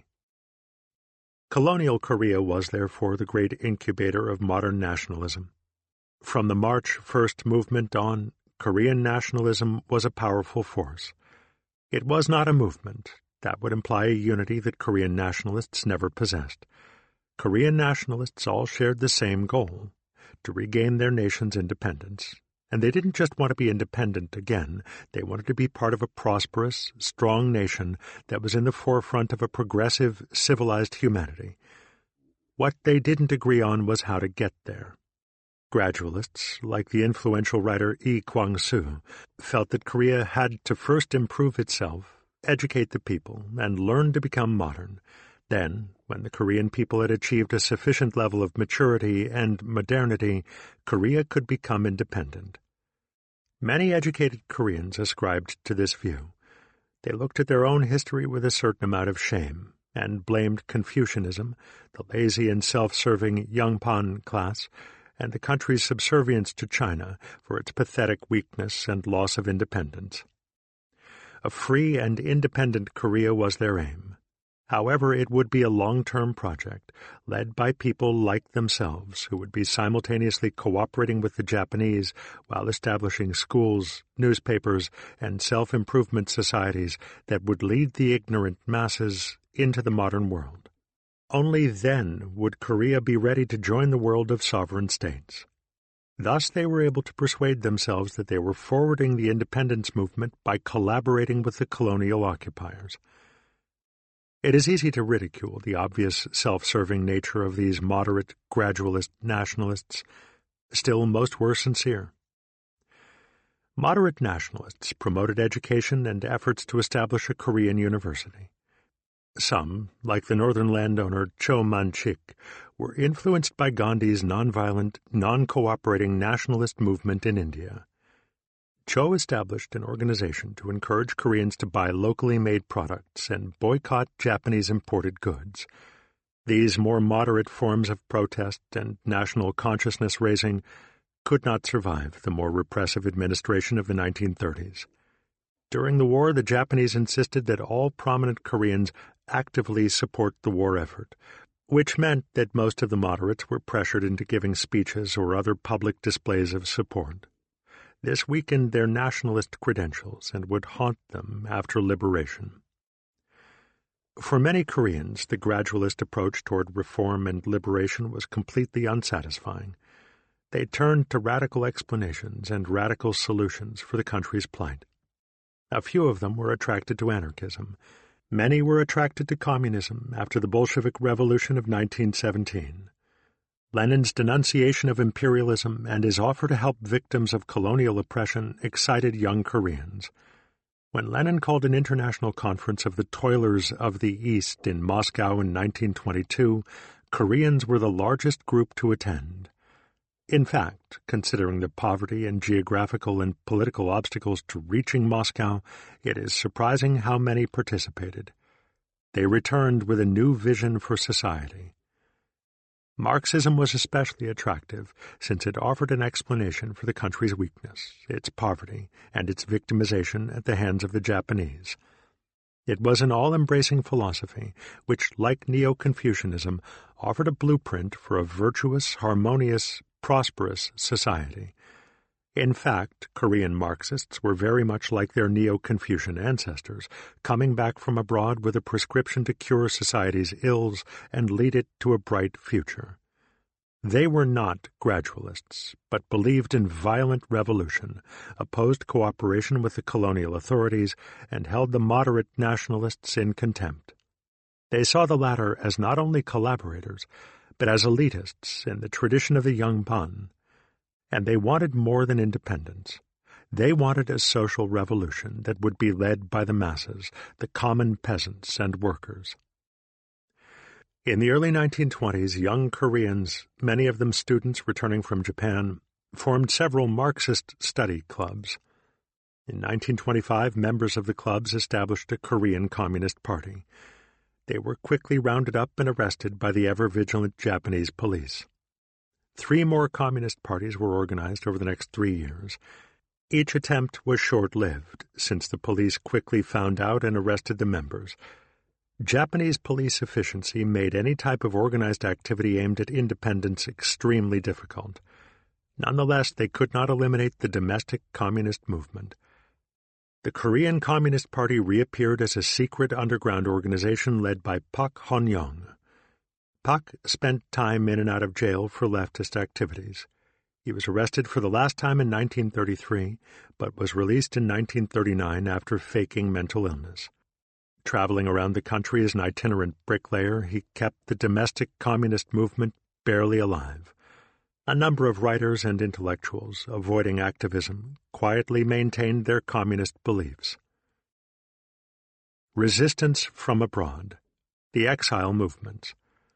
Speaker 1: Colonial Korea was therefore the great incubator of modern nationalism. From the March First movement on, Korean nationalism was a powerful force. It was not a movement. That would imply a unity that Korean nationalists never possessed. Korean nationalists all shared the same goal, to regain their nation's independence. And they didn't just want to be independent again, they wanted to be part of a prosperous, strong nation that was in the forefront of a progressive, civilized humanity. What they didn't agree on was how to get there. Gradualists, like the influential writer Lee Kwang-soo, felt that Korea had to first improve itself, educate the people, and learn to become modern. Then, when the Korean people had achieved a sufficient level of maturity and modernity, Korea could become independent. Many educated Koreans ascribed to this view. They looked at their own history with a certain amount of shame and blamed Confucianism, the lazy and self-serving Yangpan class, and the country's subservience to China for its pathetic weakness and loss of independence. A free and independent Korea was their aim. However, it would be a long-term project, led by people like themselves, who would be simultaneously cooperating with the Japanese while establishing schools, newspapers, and self-improvement societies that would lead the ignorant masses into the modern world. Only then would Korea be ready to join the world of sovereign states. Thus they were able to persuade themselves that they were forwarding the independence movement by collaborating with the colonial occupiers. It is easy to ridicule the obvious self-serving nature of these moderate, gradualist nationalists. Still, most were sincere. Moderate nationalists promoted education and efforts to establish a Korean university. Some, like the northern landowner Cho Man-chik, were influenced by Gandhi's nonviolent, non-cooperating nationalist movement in India. Cho established an organization to encourage Koreans to buy locally made products and boycott Japanese imported goods. These more moderate forms of protest and national consciousness-raising could not survive the more repressive administration of the 1930s. During the war, the Japanese insisted that all prominent Koreans actively support the war effort, which meant that most of the moderates were pressured into giving speeches or other public displays of support. This weakened their nationalist credentials and would haunt them after liberation. For many Koreans, the gradualist approach toward reform and liberation was completely unsatisfying. They turned to radical explanations and radical solutions for the country's plight. A few of them were attracted to anarchism. Many were attracted to communism after the Bolshevik Revolution of 1917. Lenin's denunciation of imperialism and his offer to help victims of colonial oppression excited young Koreans. When Lenin called an international conference of the toilers of the East in Moscow in 1922, Koreans were the largest group to attend. In fact, considering the poverty and geographical and political obstacles to reaching Moscow, it is surprising how many participated. They returned with a new vision for society. Marxism was especially attractive since it offered an explanation for the country's weakness, its poverty, and its victimization at the hands of the Japanese. It was an all-embracing philosophy which, like Neo-Confucianism, offered a blueprint for a virtuous, harmonious, prosperous society. In fact, Korean Marxists were very much like their Neo-Confucian ancestors, coming back from abroad with a prescription to cure society's ills and lead it to a bright future. They were not gradualists, but believed in violent revolution, opposed cooperation with the colonial authorities, and held the moderate nationalists in contempt. They saw the latter as not only collaborators, but as elitists in the tradition of the Yangban. And they wanted more than independence. They wanted a social revolution that would be led by the masses, the common peasants and workers. In the early 1920s, young Koreans, many of them students returning from Japan, formed several Marxist study clubs. In 1925, members of the clubs established a Korean Communist Party. They were quickly rounded up and arrested by the ever-vigilant Japanese police. 3 more communist parties were organized over the next 3 years. Each attempt was short-lived, since the police quickly found out and arrested the members. Japanese police efficiency made any type of organized activity aimed at independence extremely difficult. Nonetheless, they could not eliminate the domestic communist movement. The Korean Communist Party reappeared as a secret underground organization led by Pak Hon-young. Pak spent time in and out of jail for leftist activities. He was arrested for the last time in 1933, but was released in 1939 after faking mental illness. Traveling around the country as an itinerant bricklayer, he kept the domestic communist movement barely alive. A number of writers and intellectuals, avoiding activism, quietly maintained their communist beliefs. Resistance from abroad. The exile movements.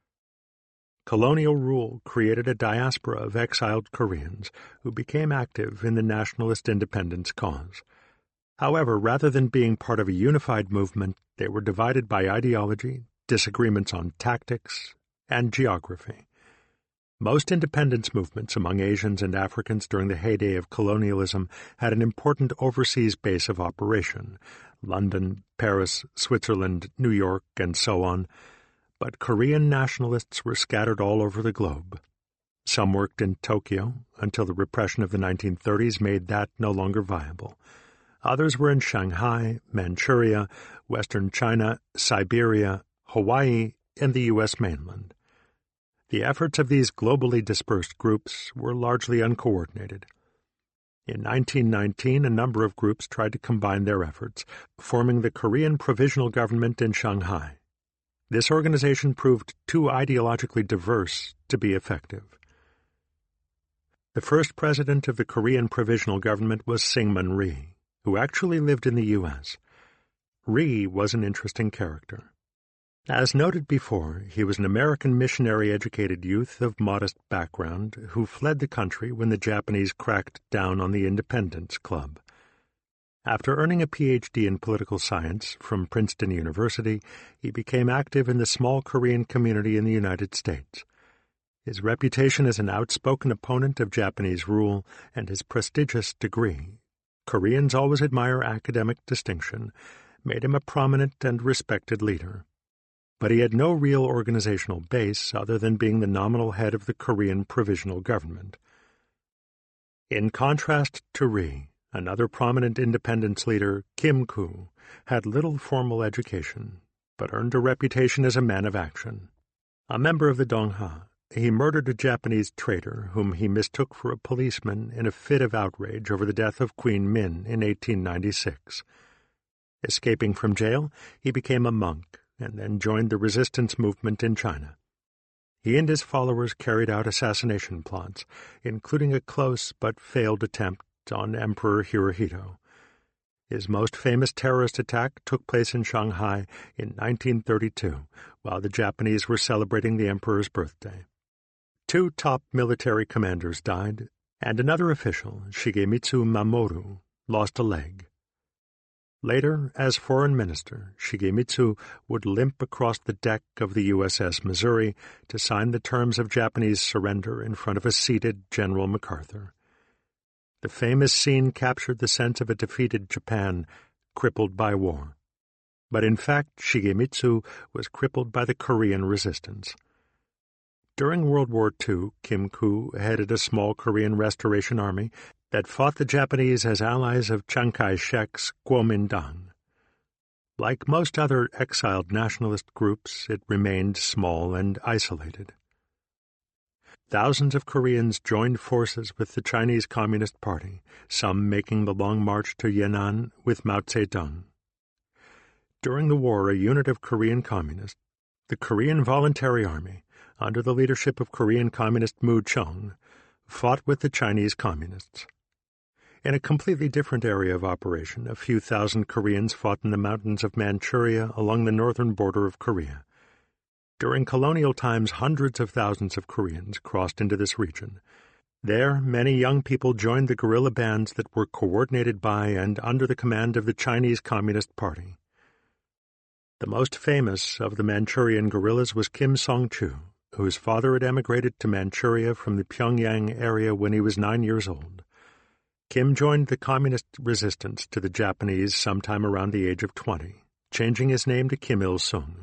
Speaker 1: Colonial rule created a diaspora of exiled Koreans who became active in the nationalist independence cause. However, rather than being part of a unified movement, they were divided by ideology, disagreements on tactics, and geography. Most independence movements among Asians and Africans during the heyday of colonialism had an important overseas base of operation: London, Paris, Switzerland, New York, and so on. But Korean nationalists were scattered all over the globe. Some worked in Tokyo until the repression of the 1930s made that no longer viable. Others were in Shanghai, Manchuria, Western China, Siberia, Hawaii, and the U.S. mainland. The efforts of these globally dispersed groups were largely uncoordinated. In 1919, a number of groups tried to combine their efforts, forming the Korean Provisional Government in Shanghai. This organization proved too ideologically diverse to be effective. The first president of the Korean Provisional Government was Syngman Rhee, who actually lived in the U.S. Rhee was an interesting character. As noted before, he was an American missionary-educated youth of modest background who fled the country when the Japanese cracked down on the Independence Club. After earning a Ph.D. in political science from Princeton University, he became active in the small Korean community in the United States. His reputation as an outspoken opponent of Japanese rule and his prestigious degree — Koreans always admire academic distinction — made him a prominent and respected leader. But he had no real organizational base other than being the nominal head of the Korean Provisional Government. In contrast to Rhee, another prominent independence leader, Kim Koo, had little formal education, but earned a reputation as a man of action. A member of the Dongha, he murdered a Japanese trader whom he mistook for a policeman in a fit of outrage over the death of Queen Min in 1896. Escaping from jail, he became a monk and then joined the resistance movement in China. He and his followers carried out assassination plots, including a close but failed attempt on Emperor Hirohito. His most famous terrorist attack took place in Shanghai in 1932, while the Japanese were celebrating the emperor's birthday. 2 top military commanders died, and another official, Shigemitsu Mamoru, lost a leg. Later, as foreign minister, Shigemitsu would limp across the deck of the USS Missouri to sign the terms of Japanese surrender in front of a seated General MacArthur. The famous scene captured the sense of a defeated Japan, crippled by war. But in fact, Shigemitsu was crippled by the Korean resistance. During World War II, Kim Koo headed a small Korean restoration army that fought the Japanese as allies of Chiang Kai-shek's Kuomintang. Like most other exiled nationalist groups, it remained small and isolated. Thousands of Koreans joined forces with the Chinese Communist Party, some making the long march to Yan'an with Mao Zedong. During the war, a unit of Korean communists, the Korean Voluntary Army, under the leadership of Korean Communist Mu Chung, fought with the Chinese Communists. In a completely different area of operation, a few thousand Koreans fought in the mountains of Manchuria along the northern border of Korea. During colonial times, hundreds of thousands of Koreans crossed into this region. There, many young people joined the guerrilla bands that were coordinated by and under the command of the Chinese Communist Party. The most famous of the Manchurian guerrillas was Kim Song-chu, whose father had emigrated to Manchuria from the Pyongyang area when he was 9 years old. Kim joined the communist resistance to the Japanese sometime around the age of 20, changing his name to Kim Il-sung.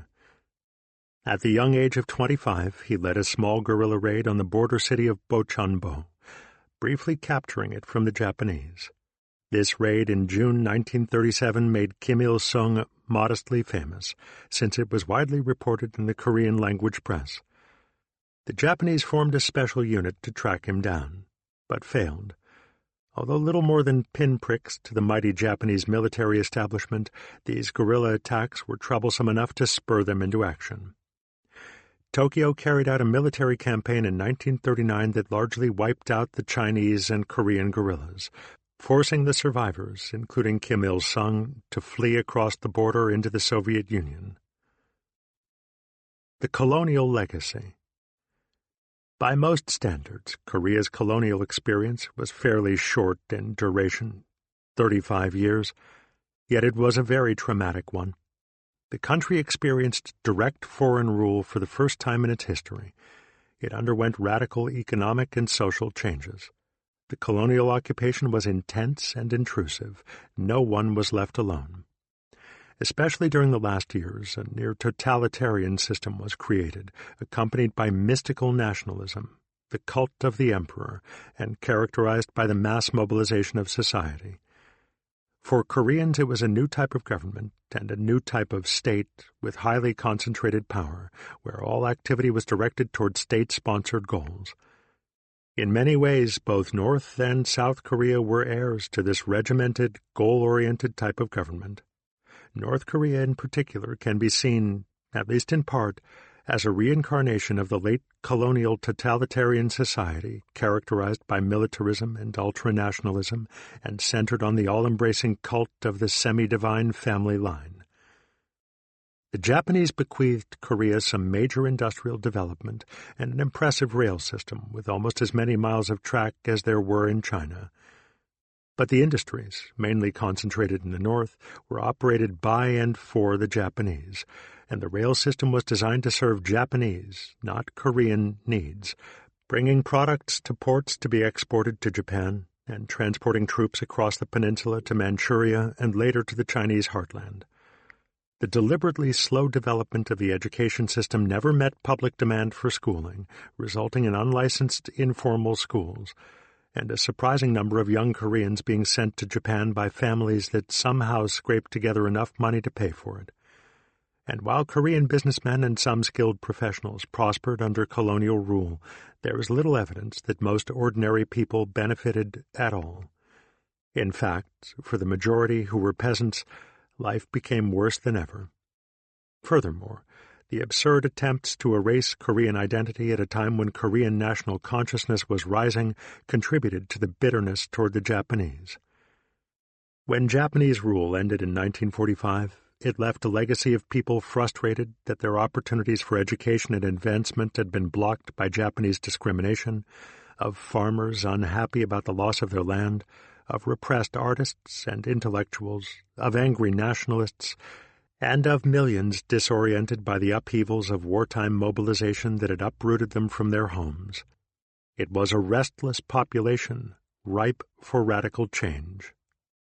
Speaker 1: At the young age of 25, he led a small guerrilla raid on the border city of Bochanbo, briefly capturing it from the Japanese. This raid in June 1937 made Kim Il-sung modestly famous, since it was widely reported in the Korean-language press. The Japanese formed a special unit to track him down, but failed. Although little more than pinpricks to the mighty Japanese military establishment, these guerrilla attacks were troublesome enough to spur them into action. Tokyo carried out a military campaign in 1939 that largely wiped out the Chinese and Korean guerrillas, forcing the survivors, including Kim Il-sung, to flee across the border into the Soviet Union. The colonial legacy. By most standards, Korea's colonial experience was fairly short in duration, 35 years, yet it was a very traumatic one. The country experienced direct foreign rule for the first time in its history. It underwent radical economic and social changes. The colonial occupation was intense and intrusive. No one was left alone. Especially during the last years, a near-totalitarian system was created, accompanied by mystical nationalism, the cult of the emperor, and characterized by the mass mobilization of society. For Koreans, it was a new type of government and a new type of state with highly concentrated power, where all activity was directed toward state-sponsored goals. In many ways, both North and South Korea were heirs to this regimented, goal-oriented type of government. North Korea in particular can be seen, at least in part, as a reincarnation of the late colonial totalitarian society characterized by militarism and ultranationalism and centered on the all-embracing cult of the semi-divine family line. The Japanese bequeathed Korea some major industrial development and an impressive rail system with almost as many miles of track as there were in China. But the industries, mainly concentrated in the north, were operated by and for the Japanese, and the rail system was designed to serve Japanese, not Korean, needs, bringing products to ports to be exported to Japan and transporting troops across the peninsula to Manchuria and later to the Chinese heartland. The deliberately slow development of the education system never met public demand for schooling, resulting in unlicensed informal schools, and a surprising number of young Koreans being sent to Japan by families that somehow scraped together enough money to pay for it. And while Korean businessmen and some skilled professionals prospered under colonial rule, there is little evidence that most ordinary people benefited at all. In fact, for the majority who were peasants, life became worse than ever. Furthermore, the absurd attempts to erase Korean identity at a time when Korean national consciousness was rising contributed to the bitterness toward the Japanese. When Japanese rule ended in 1945, it left a legacy of people frustrated that their opportunities for education and advancement had been blocked by Japanese discrimination, of farmers unhappy about the loss of their land, of repressed artists and intellectuals, of angry nationalists, and of millions disoriented by the upheavals of wartime mobilization that had uprooted them from their homes. It was a restless population, ripe for radical change.